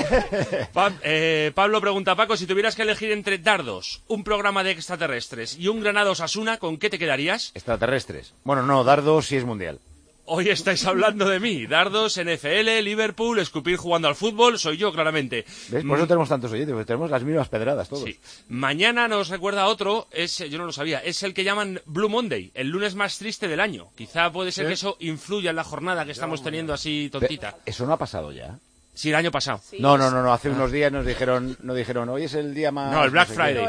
Pablo pregunta, Paco, si tuvieras que elegir entre dardos, un programa de extraterrestres y un Granada Osasuna, ¿con qué te quedarías? Extraterrestres. Bueno, no, dardos sí es mundial. Hoy estáis hablando de mí. Dardos, NFL, Liverpool, escupir jugando al fútbol, soy yo, claramente. ¿Ves? Por eso tenemos tantos oyentes, porque tenemos las mismas pedradas todos. Sí. Mañana nos recuerda otro, yo no lo sabía, es el que llaman Blue Monday, el lunes más triste del año. Quizá puede ser que eso influya en la jornada que estamos teniendo así tontita. ¿Eso no ha pasado ya? Sí, el año pasado. Sí, no, hace unos días nos dijeron, hoy es el día más... No, el Black Friday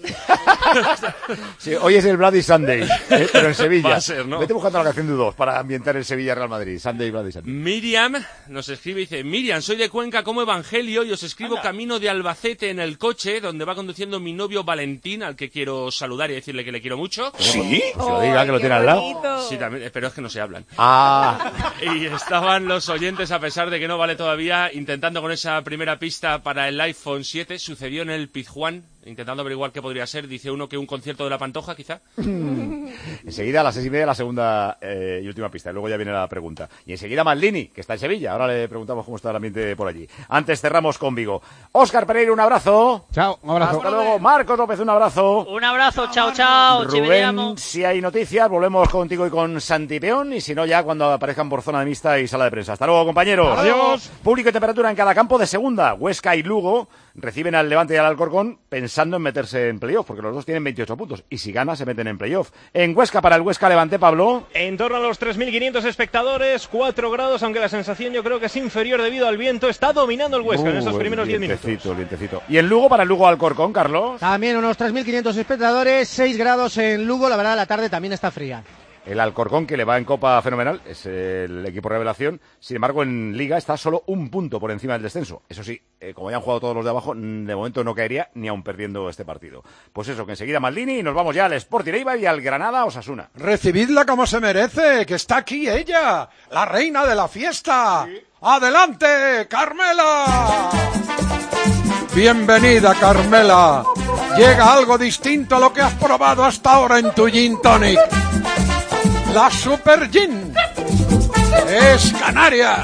sí, hoy es el Bloody Sunday, pero en Sevilla. Va a ser, ¿no? Vete buscando la canción de U2 para ambientar el Sevilla-Real Madrid, Sunday, Bloody Sunday. Miriam nos escribe y dice, Miriam, soy de Cuenca como Evangelio y os escribo camino de Albacete en el coche, donde va conduciendo mi novio Valentín, al que quiero saludar y decirle que le quiero mucho. ¿Sí? Pues se lo diga, que lo tiene al lado. Sí, también, pero es que no se hablan. Ah. Y estaban los oyentes, a pesar de que no vale todavía, intentando con esa primera pista para el iPhone 7. Sucedió en el Pizjuán, intentando averiguar qué podría ser. Dice uno que un concierto de La Pantoja, quizá. Enseguida a las 6:30 la segunda y última pista. Y luego ya viene la pregunta. Y enseguida Maldini, que está en Sevilla. Ahora le preguntamos cómo está el ambiente por allí. Antes cerramos con Vigo. Óscar Pereira, un abrazo. Chao, un abrazo. Hasta luego. Marcos López, un abrazo. Un abrazo, chao, chao. Rubén, si hay noticias, volvemos contigo y con Santi Peón. Y si no, ya cuando aparezcan por zona de mixta y sala de prensa. Hasta luego, compañeros. Adiós. Público y temperatura en cada campo de segunda. Huesca y Lugo. reciben al Levante y al Alcorcón pensando en meterse en playoff, porque los dos tienen 28 puntos, y si gana se meten en playoff. En Huesca, para el Huesca Levante, Pablo. En torno a los 3.500 espectadores, 4 grados, aunque la sensación yo creo que es inferior debido al viento. Está dominando el Huesca en estos primeros 10 minutos. Vientecito. Y en Lugo, para el Lugo Alcorcón, Carlos. También unos 3.500 espectadores, 6 grados en Lugo, la verdad la tarde también está fría. El Alcorcón, que le va en Copa fenomenal, es el equipo revelación. Sin embargo, en Liga está solo un punto por encima del descenso. Eso sí, como ya han jugado todos los de abajo, de momento no caería ni aun perdiendo este partido. Pues eso, que enseguida Maldini y nos vamos ya al Sporting Eibar y al Granada Osasuna. Recibidla como se merece, que está aquí ella, la reina de la fiesta. Sí. ¡Adelante, Carmela! Bienvenida, Carmela. Llega algo distinto a lo que has probado hasta ahora en tu Gin Tonic. La Super Gin es canaria.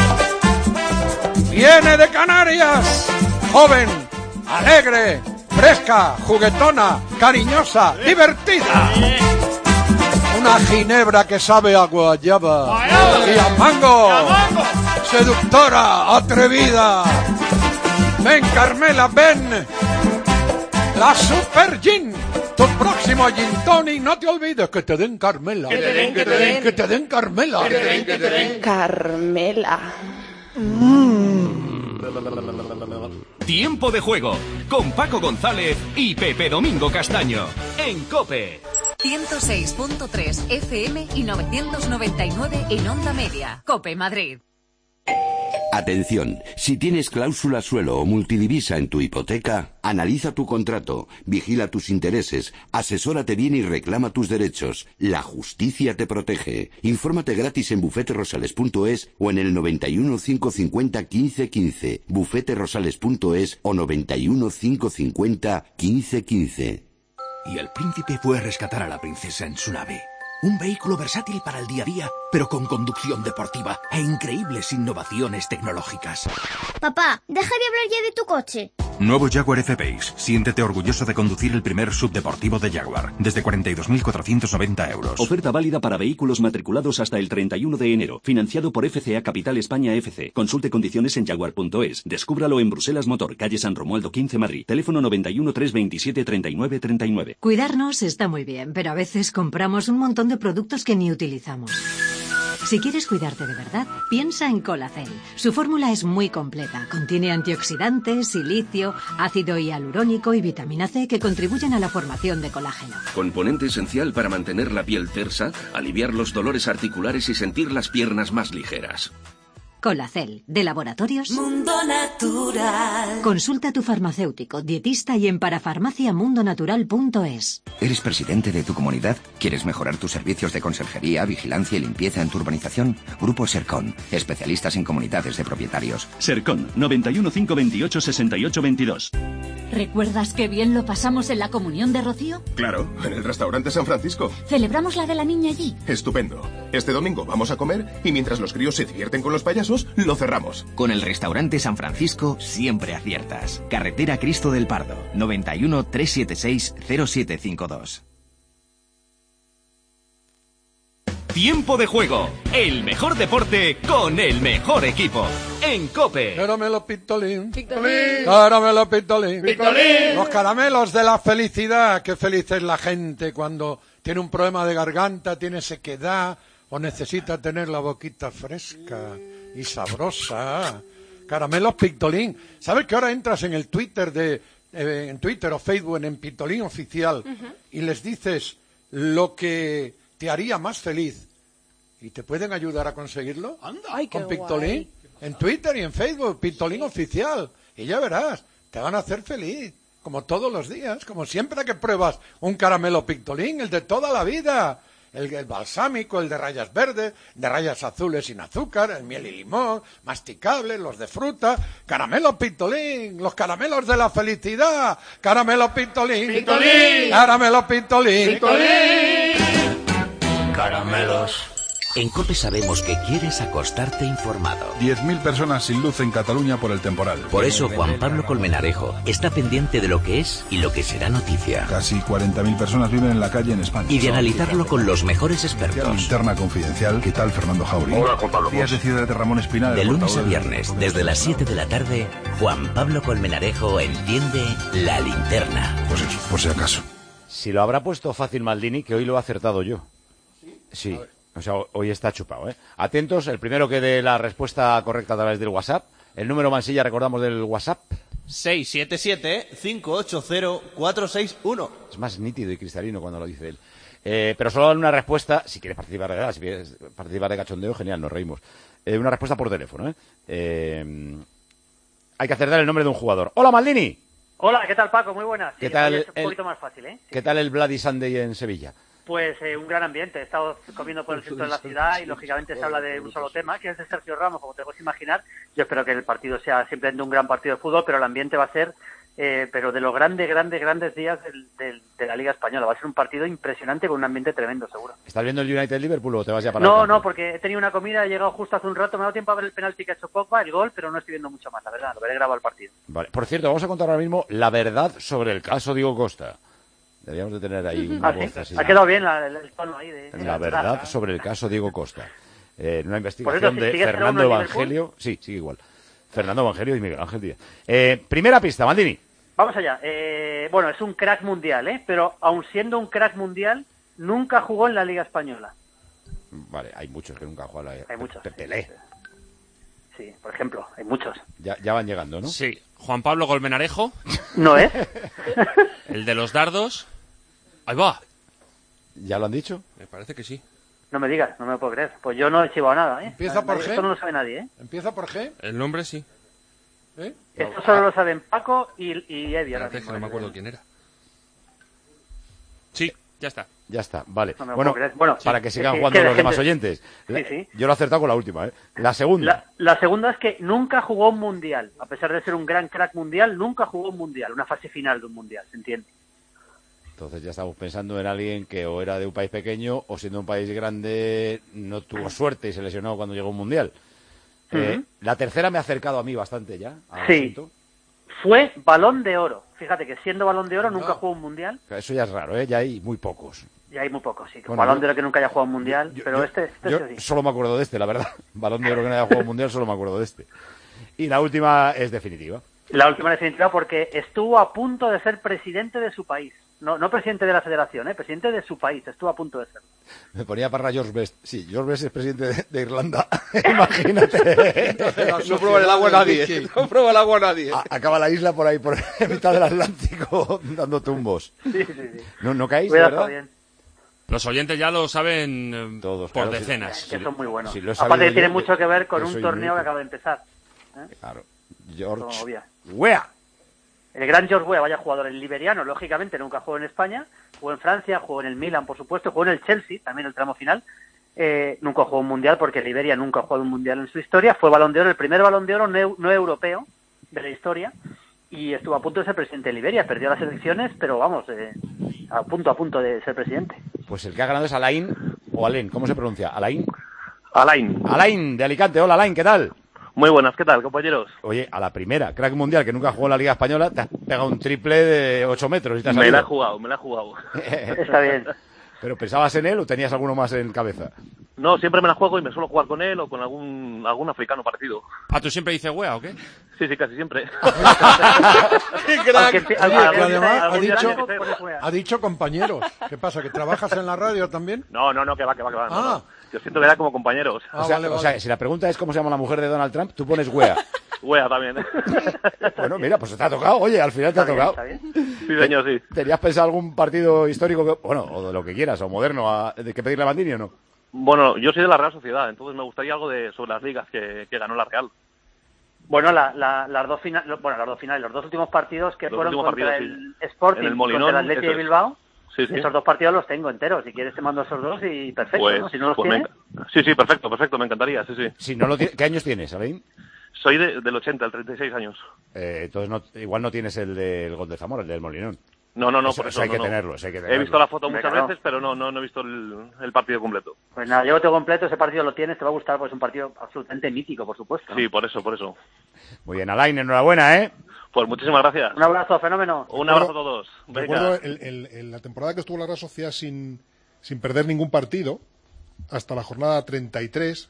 Viene de Canarias. Joven, alegre, fresca, juguetona, cariñosa, divertida. Una ginebra que sabe a guayaba y a mango. Seductora, atrevida. Ven, Carmela, ven. La Super Gin. Tu próximo Gin Tonic, no te olvides que te den Carmela. Que te den Carmela. Que te den Carmela. Tiempo de juego con Paco González y Pepe Domingo Castaño en COPE. 106.3 FM y 999 en Onda Media. COPE Madrid. Atención, si tienes cláusula suelo o multidivisa en tu hipoteca, analiza tu contrato, vigila tus intereses, asesórate bien y reclama tus derechos. La justicia te protege. Infórmate gratis en bufeterosales.es o en el 91 550 1515, bufeterosales.es o 91 550 1515. Y el príncipe fue a rescatar a la princesa en su nave. Un vehículo versátil para el día a día, pero con conducción deportiva e increíbles innovaciones tecnológicas. Papá, deja de hablar ya de tu coche. Nuevo Jaguar F-Pace. Siéntete orgulloso de conducir el primer subdeportivo de Jaguar. Desde 42.490 euros. Oferta válida para vehículos matriculados hasta el 31 de enero. Financiado por FCA Capital España FC. Consulte condiciones en jaguar.es. Descúbralo en Bruselas Motor, calle San Romualdo 15, Madrid. Teléfono 91 327 39 39. Cuidarnos está muy bien, pero a veces compramos un montón de productos que ni utilizamos. Si quieres cuidarte de verdad, piensa en Colacel. Su fórmula es muy completa. Contiene antioxidantes, silicio, ácido hialurónico y vitamina C que contribuyen a la formación de colágeno. Componente esencial para mantener la piel tersa, aliviar los dolores articulares y sentir las piernas más ligeras. Colacel, de Laboratorios Mundo Natural. Consulta a tu farmacéutico, dietista y en parafarmaciamundonatural.es. ¿Eres presidente de tu comunidad? ¿Quieres mejorar tus servicios de conserjería, vigilancia y limpieza en tu urbanización? Grupo Sercon, especialistas en comunidades de propietarios. Sercon, 91 528 68 22. ¿Recuerdas qué bien lo pasamos en la comunión de Rocío? Claro, en el restaurante San Francisco. ¿Celebramos la de la niña allí? Estupendo. Este domingo vamos a comer y mientras los críos se divierten con los payasos, lo cerramos. Con el restaurante San Francisco siempre aciertas. Carretera Cristo del Pardo, 91 376 0752. Tiempo de juego, el mejor deporte con el mejor equipo. En COPE. Caramelo Pistolín. Caramelo Pistolín. Los caramelos de la felicidad. Qué feliz es la gente cuando tiene un problema de garganta, tiene sequedad o necesita tener la boquita fresca y sabrosa. Caramelos Pistolín. ¿Sabes que ahora entras en el Twitter en Twitter o Facebook en Pistolín Oficial y les dices lo que te haría más feliz y te pueden ayudar a conseguirlo? Ay, con Pistolín en Twitter y en Facebook, Pistolín Oficial, y ya verás, te van a hacer feliz, como todos los días, como siempre que pruebas un caramelo Pistolín, el de toda la vida, el balsámico, el de rayas verdes, de rayas azules sin azúcar, el miel y limón, masticables, los de fruta, caramelo Pistolín, los caramelos de la felicidad, caramelo Pistolín, Pistolín, caramelo Pistolín, Pistolín. Caramelos En COPE sabemos que quieres acostarte informado. 10.000 personas sin luz en Cataluña por el temporal. Por eso Juan Pablo Colmenarejo está pendiente de lo que es y lo que será noticia. Casi 40.000 personas viven en la calle en España. Y de analizarlo con los mejores La expertos. Linterna confidencial. ¿Qué tal, Fernando Jauregui? Hola, Juan Pablo. Días de Ciudad de Ramón Espinal. De lunes a viernes, desde las 7 de la tarde, Juan Pablo Colmenarejo enciende la linterna. Pues eso, por si acaso. Si lo habrá puesto fácil Maldini, que hoy lo he acertado yo. Sí. O sea, hoy está chupado, ¿eh? Atentos, el primero que dé la respuesta correcta a través del WhatsApp. El número Mansilla, recordamos, del WhatsApp. 677-580-461. Es más nítido y cristalino cuando lo dice él. Pero solo dan una respuesta, si quieres participar de verdad, si quieres participar de cachondeo, genial, nos reímos. Una respuesta por teléfono, ¿eh? Hay que acertar el nombre de un jugador. ¡Hola, Maldini! Hola, ¿qué tal, Paco? Muy buenas. ¿Qué tal Es un poquito más fácil, ¿eh? ¿Qué tal el Bloody Sunday en Sevilla? Pues un gran ambiente. He estado comiendo por el centro de la ciudad y lógicamente se habla de un solo tema, que es de Sergio Ramos, como te puedes imaginar. Yo espero que el partido sea simplemente un gran partido de fútbol, pero el ambiente va a ser, pero de los grandes días de la Liga Española. Va a ser un partido impresionante con un ambiente tremendo, seguro. ¿Estás viendo el United-Liverpool o te vas ya para el campo? No, porque he tenido una comida, he llegado justo hace un rato, me ha dado tiempo a ver el penalti que ha hecho Pogba, el gol, pero no estoy viendo mucho más, la verdad. Lo veré grabado el partido. Vale. Por cierto, vamos a contar ahora mismo la verdad sobre el caso Diego Costa. Deberíamos de tener ahí una voz así. Ha quedado bien el tono ahí. La verdad sobre el caso Diego Costa. Una investigación Por eso, de Fernando Evangelio. Sí, sigue igual. Fernando Evangelio y Miguel Ángel Díaz. Primera pista, Maldini. Vamos allá. Bueno, es un crack mundial, pero aun siendo un crack mundial, nunca jugó en la Liga Española. Vale, hay muchos que nunca han jugado en la Liga. Hay muchos. Pelé. Sí, por ejemplo, hay muchos. Ya van llegando, ¿no? Sí. Juan Pablo Colmenarejo. ¿No es? El de los dardos. Ahí va. ¿Ya lo han dicho? Me parece que sí. No me digas, no me lo puedo creer. Pues yo no he chivado nada, ¿eh? ¿Empieza por G? Esto no lo sabe nadie, ¿eh? ¿Empieza por G? El nombre sí. Esto solo lo saben Paco y Eddie. Espérate, que no me acuerdo quién era. Sí, ya está. Ya está, vale. No me lo Bueno, puedo creer. Bueno, para que sigan es jugando que los demás gente- oyentes. Sí. Yo lo he acertado con la última, ¿eh? La segunda. La segunda es que nunca jugó un mundial. A pesar de ser un gran crack mundial, nunca jugó un mundial. Una fase final de un mundial, ¿se entiende? Entonces ya estamos pensando en alguien que o era de un país pequeño o siendo un país grande no tuvo suerte y se lesionó cuando llegó a un mundial. Ujú. La tercera me ha acercado a mí bastante ya. al Sí. asunto. Fue Balón de Oro. Fíjate que siendo Balón de Oro nunca jugó un mundial. Eso ya es raro, ¿eh? Ya hay muy pocos. Y hay muy pocos, sí. Bueno, Balón yo- de Oro que nunca haya jugado un mundial. pero yo- este Yo sí. solo me acuerdo de este, la verdad. Balón de Oro que no haya jugado mundial, solo me acuerdo de este. Y la última es definitiva. La última definitiva porque estuvo a punto de ser presidente de su país. No presidente de la federación, presidente de su país. Estuvo a punto de ser. Me ponía para George Best. Sí, George Best es presidente de Irlanda. Imagínate. No prueba el agua nadie. No prueba el agua nadie. Acaba la isla por ahí, por en mitad del Atlántico, dando tumbos. Sí. ¿No caéis, Cuidado, verdad? bien. Los oyentes ya lo saben todos por claro, decenas. Que son muy buenos. si lo he Aparte sabido que tiene yo, mucho que ver con que un soy torneo muy- que acaba de empezar. Claro. Como George obvia. Weah. El gran George Weah, vaya jugador, el liberiano, lógicamente nunca jugó en España, jugó en Francia, jugó en el Milan, por supuesto, jugó en el Chelsea, también el tramo final. Nunca jugó un mundial porque Liberia nunca ha jugado un mundial en su historia. Fue Balón de Oro, el primer Balón de Oro no europeo de la historia, y estuvo a punto de ser presidente de Liberia. Perdió las elecciones, pero vamos, a punto de ser presidente. Pues el que ha ganado es Alain o Alain, ¿cómo se pronuncia? Alain. Alain. Alain de Alicante. Hola Alain, ¿qué tal? Muy buenas, ¿qué tal, compañeros? Oye, a la primera, crack mundial que nunca jugó en la Liga Española, te has pegado un triple de 8 metros y te has Me la he salido. jugado. Está bien. ¿Pero pensabas en él o tenías alguno más en cabeza? No, siempre me la juego y me suelo jugar con él o con algún africano partido. ¿Ah, tú siempre dices wea o qué? Sí, casi siempre. ¡Qué crack! Oye, que además ha dicho compañeros. ¿Qué pasa, que trabajas en la radio también? No, que va. Ah. No. Yo siento que era como compañeros. O sea, si la pregunta es cómo se llama la mujer de Donald Trump, tú pones wea. Wea también. Bueno, mira, pues te ha tocado. Oye, al final te ha tocado. Sí, señor, sí. ¿Tenías pensado algún partido histórico, bueno, o de lo que quieras, o moderno, de que pedirle a Maldini o no? Bueno, yo soy de la Real Sociedad, entonces me gustaría algo sobre las ligas que ganó la Real. Bueno, las dos finales, los dos últimos partidos que Los fueron últimos contra partidos, el sí. Sporting En el y Molinón, contra el Athletic de eso es. Bilbao. Sí. Esos dos partidos los tengo enteros. Si quieres te mando esos dos y perfecto, Pues, ¿no? Si no los pues tienes... Sí, perfecto, me encantaría, sí. Si no lo ¿Qué años tienes, Alain? Soy del 80, el 36 años. Entonces igual no tienes el del gol de Zamora, el del Molinón. No, por eso hay que tenerlo, hay que tenerlo. He visto la foto muchas veces, pero no he visto el partido completo. Pues nada, yo tengo completo, ese partido lo tienes, te va a gustar, pues es un partido absolutamente mítico, por supuesto, ¿no? Sí, por eso. Muy bien, Alain, enhorabuena, ¿eh? Pues muchísimas gracias. Un abrazo, fenómeno. Un abrazo a todos. Recuerdo la temporada que estuvo la Real Sociedad sin perder ningún partido, hasta la jornada 33,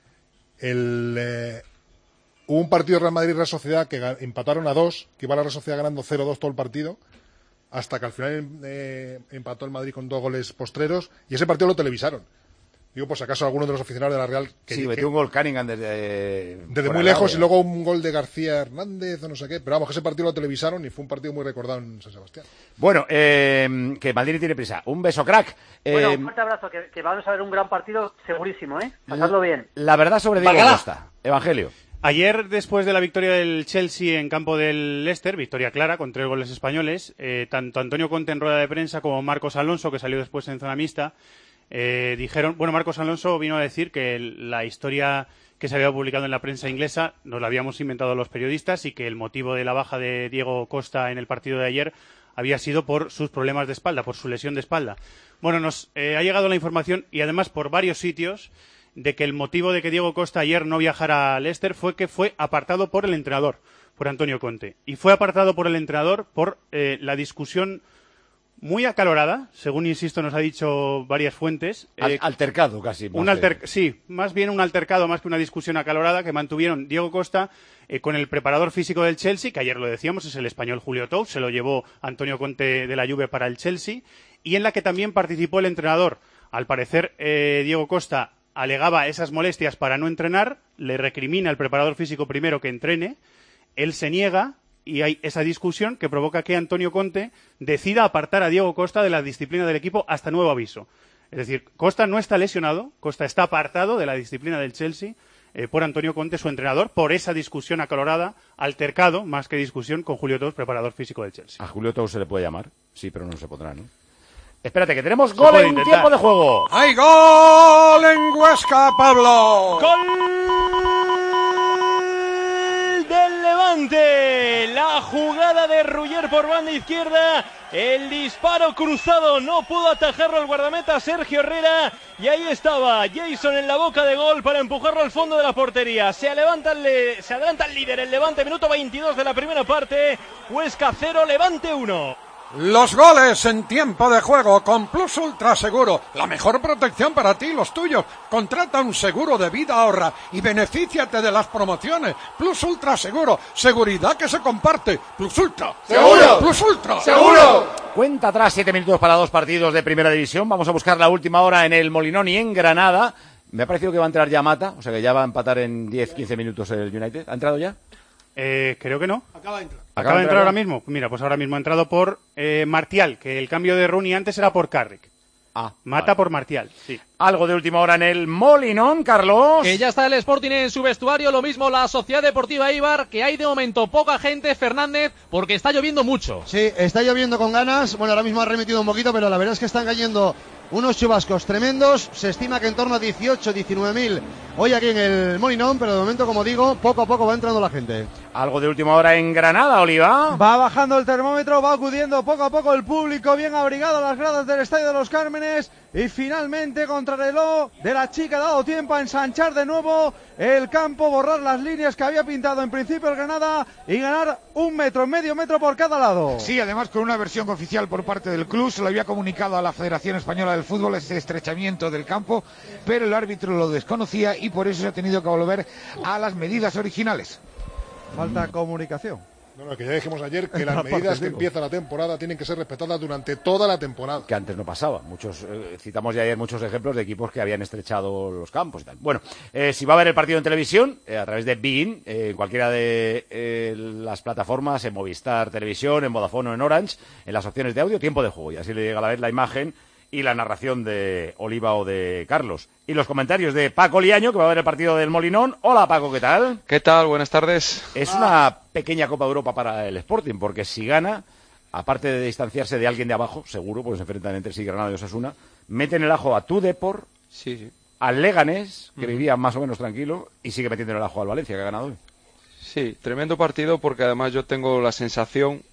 hubo un partido Real Madrid-Real Sociedad que empataron a 2, que iba la Real Sociedad ganando 0-2 todo el partido, hasta que al final empató el Madrid con 2 goles postreros, y ese partido lo televisaron. Digo, pues acaso alguno de los aficionados de la Real... metió un gol Cunningham desde muy lejos, y luego un gol de García Hernández o no sé qué, pero vamos, que ese partido lo televisaron y fue un partido muy recordado en San Sebastián. Bueno, que Maldini tiene prisa. Un beso, crack. Bueno, un fuerte abrazo, que vamos a ver un gran partido segurísimo, ¿eh? Pasadlo bien. La verdad sobre Diego Costa. Evangelio. Ayer, después de la victoria del Chelsea en campo del Leicester, victoria clara con 3 goles españoles, tanto Antonio Conte en rueda de prensa como Marcos Alonso, que salió después en zona mixta, dijeron, Marcos Alonso vino a decir que la historia que se había publicado en la prensa inglesa nos la habíamos inventado los periodistas y que el motivo de la baja de Diego Costa en el partido de ayer había sido por sus problemas de espalda, por su lesión de espalda. Bueno, nos ha llegado la información, y además por varios sitios, de que el motivo de que Diego Costa ayer no viajara a Leicester fue que fue apartado por el entrenador, por Antonio Conte. Y fue apartado por el entrenador por la discusión muy acalorada, según, insisto, nos ha dicho varias fuentes. Altercado casi. Sí, más bien un altercado, más que una discusión acalorada, que mantuvieron Diego Costa con el preparador físico del Chelsea, que ayer lo decíamos, es el español Julio Tous, se lo llevó Antonio Conte de la Juve para el Chelsea, y en la que también participó el entrenador. Al parecer, Diego Costa alegaba esas molestias para no entrenar, le recrimina al preparador físico primero que entrene, él se niega, y hay esa discusión que provoca que Antonio Conte decida apartar a Diego Costa de la disciplina del equipo hasta nuevo aviso. Es decir, Costa no está lesionado, Costa está apartado de la disciplina del Chelsea por Antonio Conte, su entrenador, por esa discusión acalorada, altercado, más que discusión, con Julio Tous, preparador físico del Chelsea. A Julio Tous se le puede llamar, sí, pero no se podrá, ¿no? Espérate, que tenemos gol en tiempo de juego. ¡Hay gol en Huesca, Pablo! ¡Gol del Levante! La jugada de Ruller por banda izquierda. El disparo cruzado, no pudo atajarlo el guardameta Sergio Herrera. Y ahí estaba Jason en la boca de gol para empujarlo al fondo de la portería. Se adelanta el líder, el Levante, minuto 22 de la primera parte. Huesca 0, Levante 1. Los goles en tiempo de juego con Plus Ultra Seguro. La mejor protección para ti y los tuyos. Contrata un seguro de vida, ahorra y benefíciate de las promociones. Plus Ultra Seguro. Seguridad que se comparte. Plus Ultra. ¡Seguro! Plus Ultra. ¡Seguro! Cuenta atrás, 7 minutos para 2 partidos de Primera División. Vamos a buscar la última hora en el Molinón y en Granada. Me ha parecido que va a entrar ya Mata, o sea que ya va a empatar en 10-15 minutos el United. ¿Ha entrado ya? Creo que no. Acaba de entrar. ¿Acaba de entrar ahora mismo? Mira, pues ahora mismo ha entrado por Martial, que el cambio de Rooney antes era por Carrick. Mata vale. Por Martial, sí. Algo de última hora en el Molinón, Carlos. Que ya está el Sporting en su vestuario, lo mismo la Sociedad Deportiva Eibar, que hay de momento poca gente, Fernández, porque está lloviendo mucho. Sí, está lloviendo con ganas. Bueno, ahora mismo ha remitido un poquito, pero la verdad es que están cayendo unos chubascos tremendos. Se estima que en torno a 18-19.000 hoy aquí en el Molinón, pero de momento, como digo, poco a poco va entrando la gente. Algo de última hora en Granada, Oliva. Va bajando el termómetro, va acudiendo poco a poco el público, bien abrigado a las gradas del Estadio de los Cármenes. Y finalmente, contrarreloj de la Chica, ha dado tiempo a ensanchar de nuevo el campo, borrar las líneas que había pintado en principio el Granada y ganar 1 metro, medio metro por cada lado. Sí, además con una versión oficial por parte del club, se lo había comunicado a la Federación Española del Fútbol ese estrechamiento del campo, pero el árbitro lo desconocía y por eso se ha tenido que volver a las medidas originales. Falta comunicación. No, que ya dijimos ayer que las medidas que empieza la temporada tienen que ser respetadas durante toda la temporada. Que antes no pasaba. Citamos ya ayer muchos ejemplos de equipos que habían estrechado los campos y tal. Bueno, si va a haber el partido en televisión, a través de beIN, en cualquiera de las plataformas, en Movistar Televisión, en Vodafone o en Orange, en las opciones de audio, tiempo de juego. Y así le llega a la vez la imagen y la narración de Oliva o de Carlos. Y los comentarios de Paco Liaño, que va a ver el partido del Molinón. Hola, Paco, ¿qué tal? ¿Qué tal? Buenas tardes. Es una pequeña Copa de Europa para el Sporting, porque si gana, aparte de distanciarse de alguien de abajo, seguro, porque se enfrentan entre sí Granada y Osasuna, meten el ajo a Tudepor, al Leganés, que vivía más o menos tranquilo, y sigue metiendo el ajo al Valencia, que ha ganado hoy. Sí, tremendo partido, porque además yo tengo la sensación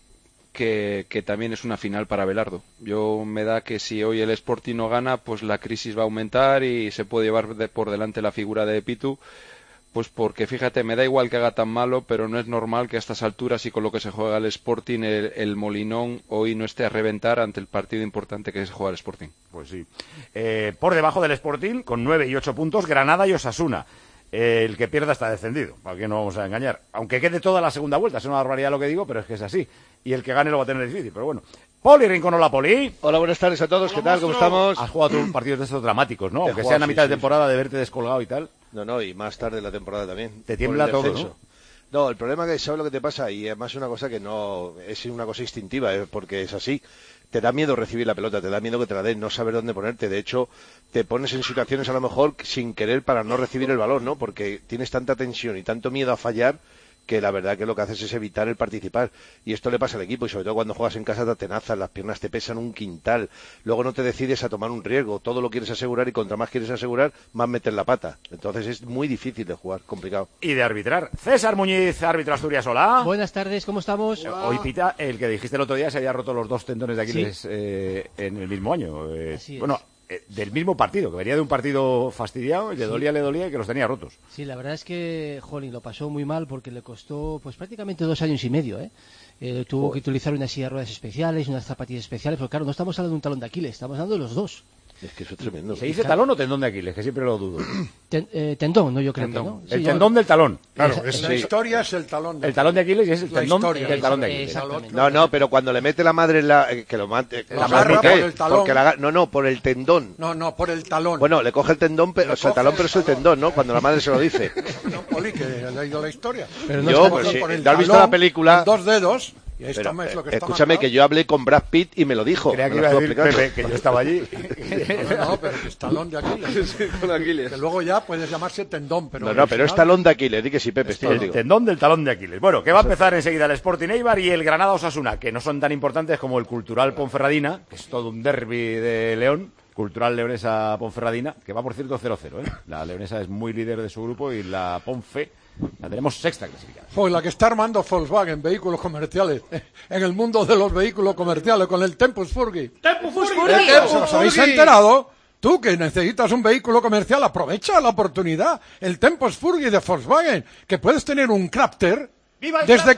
que también es una final para Abelardo. Yo me da que si hoy el Sporting no gana, pues la crisis va a aumentar y se puede llevar por delante la figura de Pitu, pues porque fíjate, me da igual que haga tan malo, pero no es normal que a estas alturas y con lo que se juega el Sporting, el Molinón hoy no esté a reventar ante el partido importante que se juega el Sporting. Pues sí. Por debajo del Sporting, con 9 y 8 puntos, Granada y Osasuna. El que pierda está descendido, para que no vamos a engañar. Aunque quede toda la segunda vuelta, es una barbaridad lo que digo, pero es que es así. Y el que gane lo va a tener difícil, pero bueno. Poli Rincón, hola Poli. Hola, buenas tardes a todos, ¿qué tal? ¿Cómo estamos? Has jugado tú partidos de estos dramáticos, ¿no? Aunque sean a mitad de temporada, de verte descolgado y tal. No, y más tarde en la temporada también. Te tiembla todo, ¿no? No, el problema es que sabes lo que te pasa, y además es una cosa que no es una cosa instintiva, porque es así. Te da miedo recibir la pelota, te da miedo que te la den, no saber dónde ponerte. De hecho, te pones en situaciones a lo mejor sin querer para no recibir el balón, ¿no? Porque tienes tanta tensión y tanto miedo a fallar que la verdad que lo que haces es evitar el participar. Y esto le pasa al equipo, y sobre todo cuando juegas en casa te atenazas, las piernas te pesan un quintal. Luego no te decides a tomar un riesgo, todo lo quieres asegurar y contra más quieres asegurar, más meter la pata. Entonces es muy difícil de jugar, complicado. Y de arbitrar. César Muñiz, árbitro Asturias, hola. Buenas tardes, ¿cómo estamos? Hoy pita el que dijiste el otro día se había roto los 2 tendones de Aquiles en el mismo año. Bueno, del mismo partido, que venía de un partido fastidiado y le dolía y que los tenía rotos. Sí, la verdad es que, jolín, lo pasó muy mal porque le costó pues prácticamente 2 años y medio, tuvo que utilizar una silla de ruedas especiales, unas zapatillas especiales, porque claro, no estamos hablando de un talón de Aquiles, estamos hablando de los dos. Es que eso es tremendo. ¿Se dice talón o tendón de Aquiles? Que siempre lo dudo. Tendón, no, yo creo que no. Sí, el tendón del talón. Claro, la historia es el talón. El talón de Aquiles y es el tendón del talón de Aquiles. No, pero cuando le mete la madre que lo mate, la amarra por el talón. Por el tendón. No, por el talón. Bueno, le coge el tendón, el talón, pero es el tendón, ¿no? Cuando la madre se lo dice. No, Poli, que ha leído la historia. Pero no, has visto la película. 2 dedos. Y pero, es lo que escúchame, está que yo hablé con Brad Pitt y me lo dijo. Creía que iba a decir Pepe, que yo estaba allí. No, pero que es talón de Aquiles. Sí, con Aquiles. Que luego ya puedes llamarse tendón, pero... No, pero es talón de Aquiles, di que sí, Pepe. El tendón del talón de Aquiles. Bueno, que va a empezar enseguida el Sporting Eibar y el Granada Osasuna, que no son tan importantes como el Cultural Ponferradina, que es todo un derbi de León. Cultural Leonesa Ponferradina, que va por cierto 0-0, La Leonesa es muy líder de su grupo y la Ponfe la tenemos sexta clasificada. Pues la que está armando Volkswagen, vehículos comerciales, en el mundo de los vehículos comerciales, con el Tempus Furgi. ¡Tempus Furgi! ¿Os habéis enterado? Tú que necesitas un vehículo comercial, aprovecha la oportunidad. El Tempus Furgi de Volkswagen, que puedes tener un Crafter desde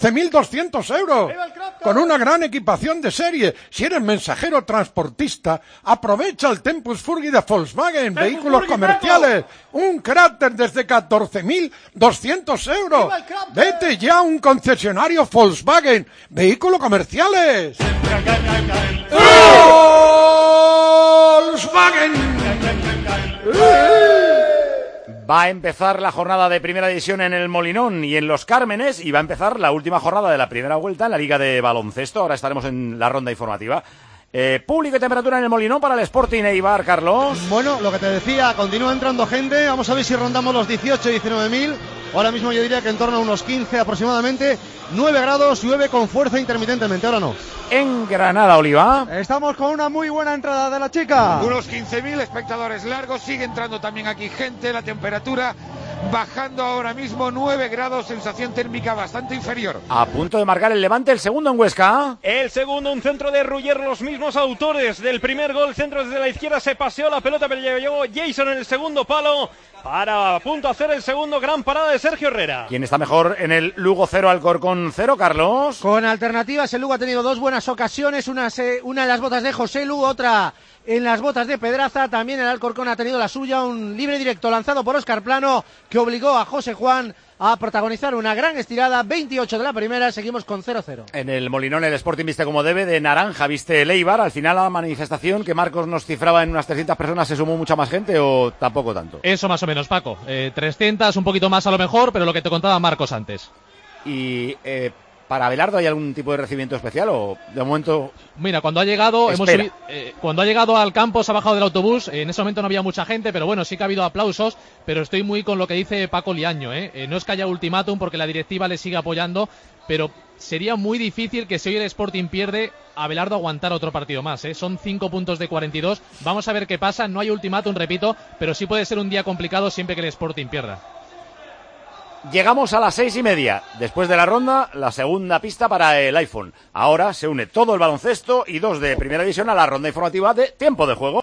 14.200 euros, con una gran equipación de serie. Si eres mensajero transportista, aprovecha el Tempus Furgi de Volkswagen, vehículos comerciales, un Crafter desde 14.200 euros. Vete ya a un concesionario Volkswagen, vehículos comerciales. Volkswagen. Va a empezar la jornada de primera división en el Molinón y en Los Cármenes, y va a empezar la última jornada de la primera vuelta en la Liga de Baloncesto. Ahora estaremos en la ronda informativa. Público y temperatura en el Molinón para el Sporting Eibar, Carlos. Bueno, lo que te decía, continúa entrando gente. Vamos a ver si rondamos los 18-19.000. Ahora mismo yo diría que en torno a unos 15 aproximadamente. 9 grados, llueve con fuerza intermitentemente, ahora no. En Granada, Oliva. Estamos con una muy buena entrada de la chica. Unos 15.000 espectadores largos, sigue entrando también aquí gente, la temperatura bajando ahora mismo 9 grados, sensación térmica bastante inferior. A punto de marcar el Levante, el segundo en Huesca. El segundo, un centro de Ruller, los mismos autores del primer gol, centro desde la izquierda, se paseó la pelota, pero llegó Jason en el segundo palo, para a punto de hacer el segundo, gran parada de Sergio Herrera. ¿Quién está mejor en el Lugo 0, Alcorcón 0, Carlos? Con alternativas, el Lugo ha tenido 2 buenas ocasiones, una en las botas de José Lu, otra en las botas de Pedraza. También el Alcorcón ha tenido la suya, un libre directo lanzado por Óscar Plano, que obligó a José Juan a protagonizar una gran estirada. 28 de la primera, seguimos con 0-0. En el Molinón el Sporting viste como debe, de naranja viste el Eibar. Al final la manifestación que Marcos nos cifraba en unas 300 personas, ¿se sumó mucha más gente o tampoco tanto? Eso más o menos, Paco. 300, un poquito más a lo mejor, pero lo que te contaba Marcos antes. Y ¿para Abelardo hay algún tipo de recibimiento especial o de momento? Mira, cuando ha llegado, cuando ha llegado al campo, se ha bajado del autobús. En ese momento no había mucha gente, pero bueno, sí que ha habido aplausos. Pero estoy muy con lo que dice Paco Liaño, no es que haya ultimátum porque la directiva le sigue apoyando, pero sería muy difícil que si hoy el Sporting pierde, Abelardo aguantar otro partido más. Son 5 puntos de 42. Vamos a ver qué pasa. No hay ultimátum, repito, pero sí puede ser un día complicado siempre que el Sporting pierda. llegamos a las 6:30. Después de la ronda, la segunda pista para el iPhone. Ahora se une todo el baloncesto y 2 de Primera División a la ronda informativa de Tiempo de Juego.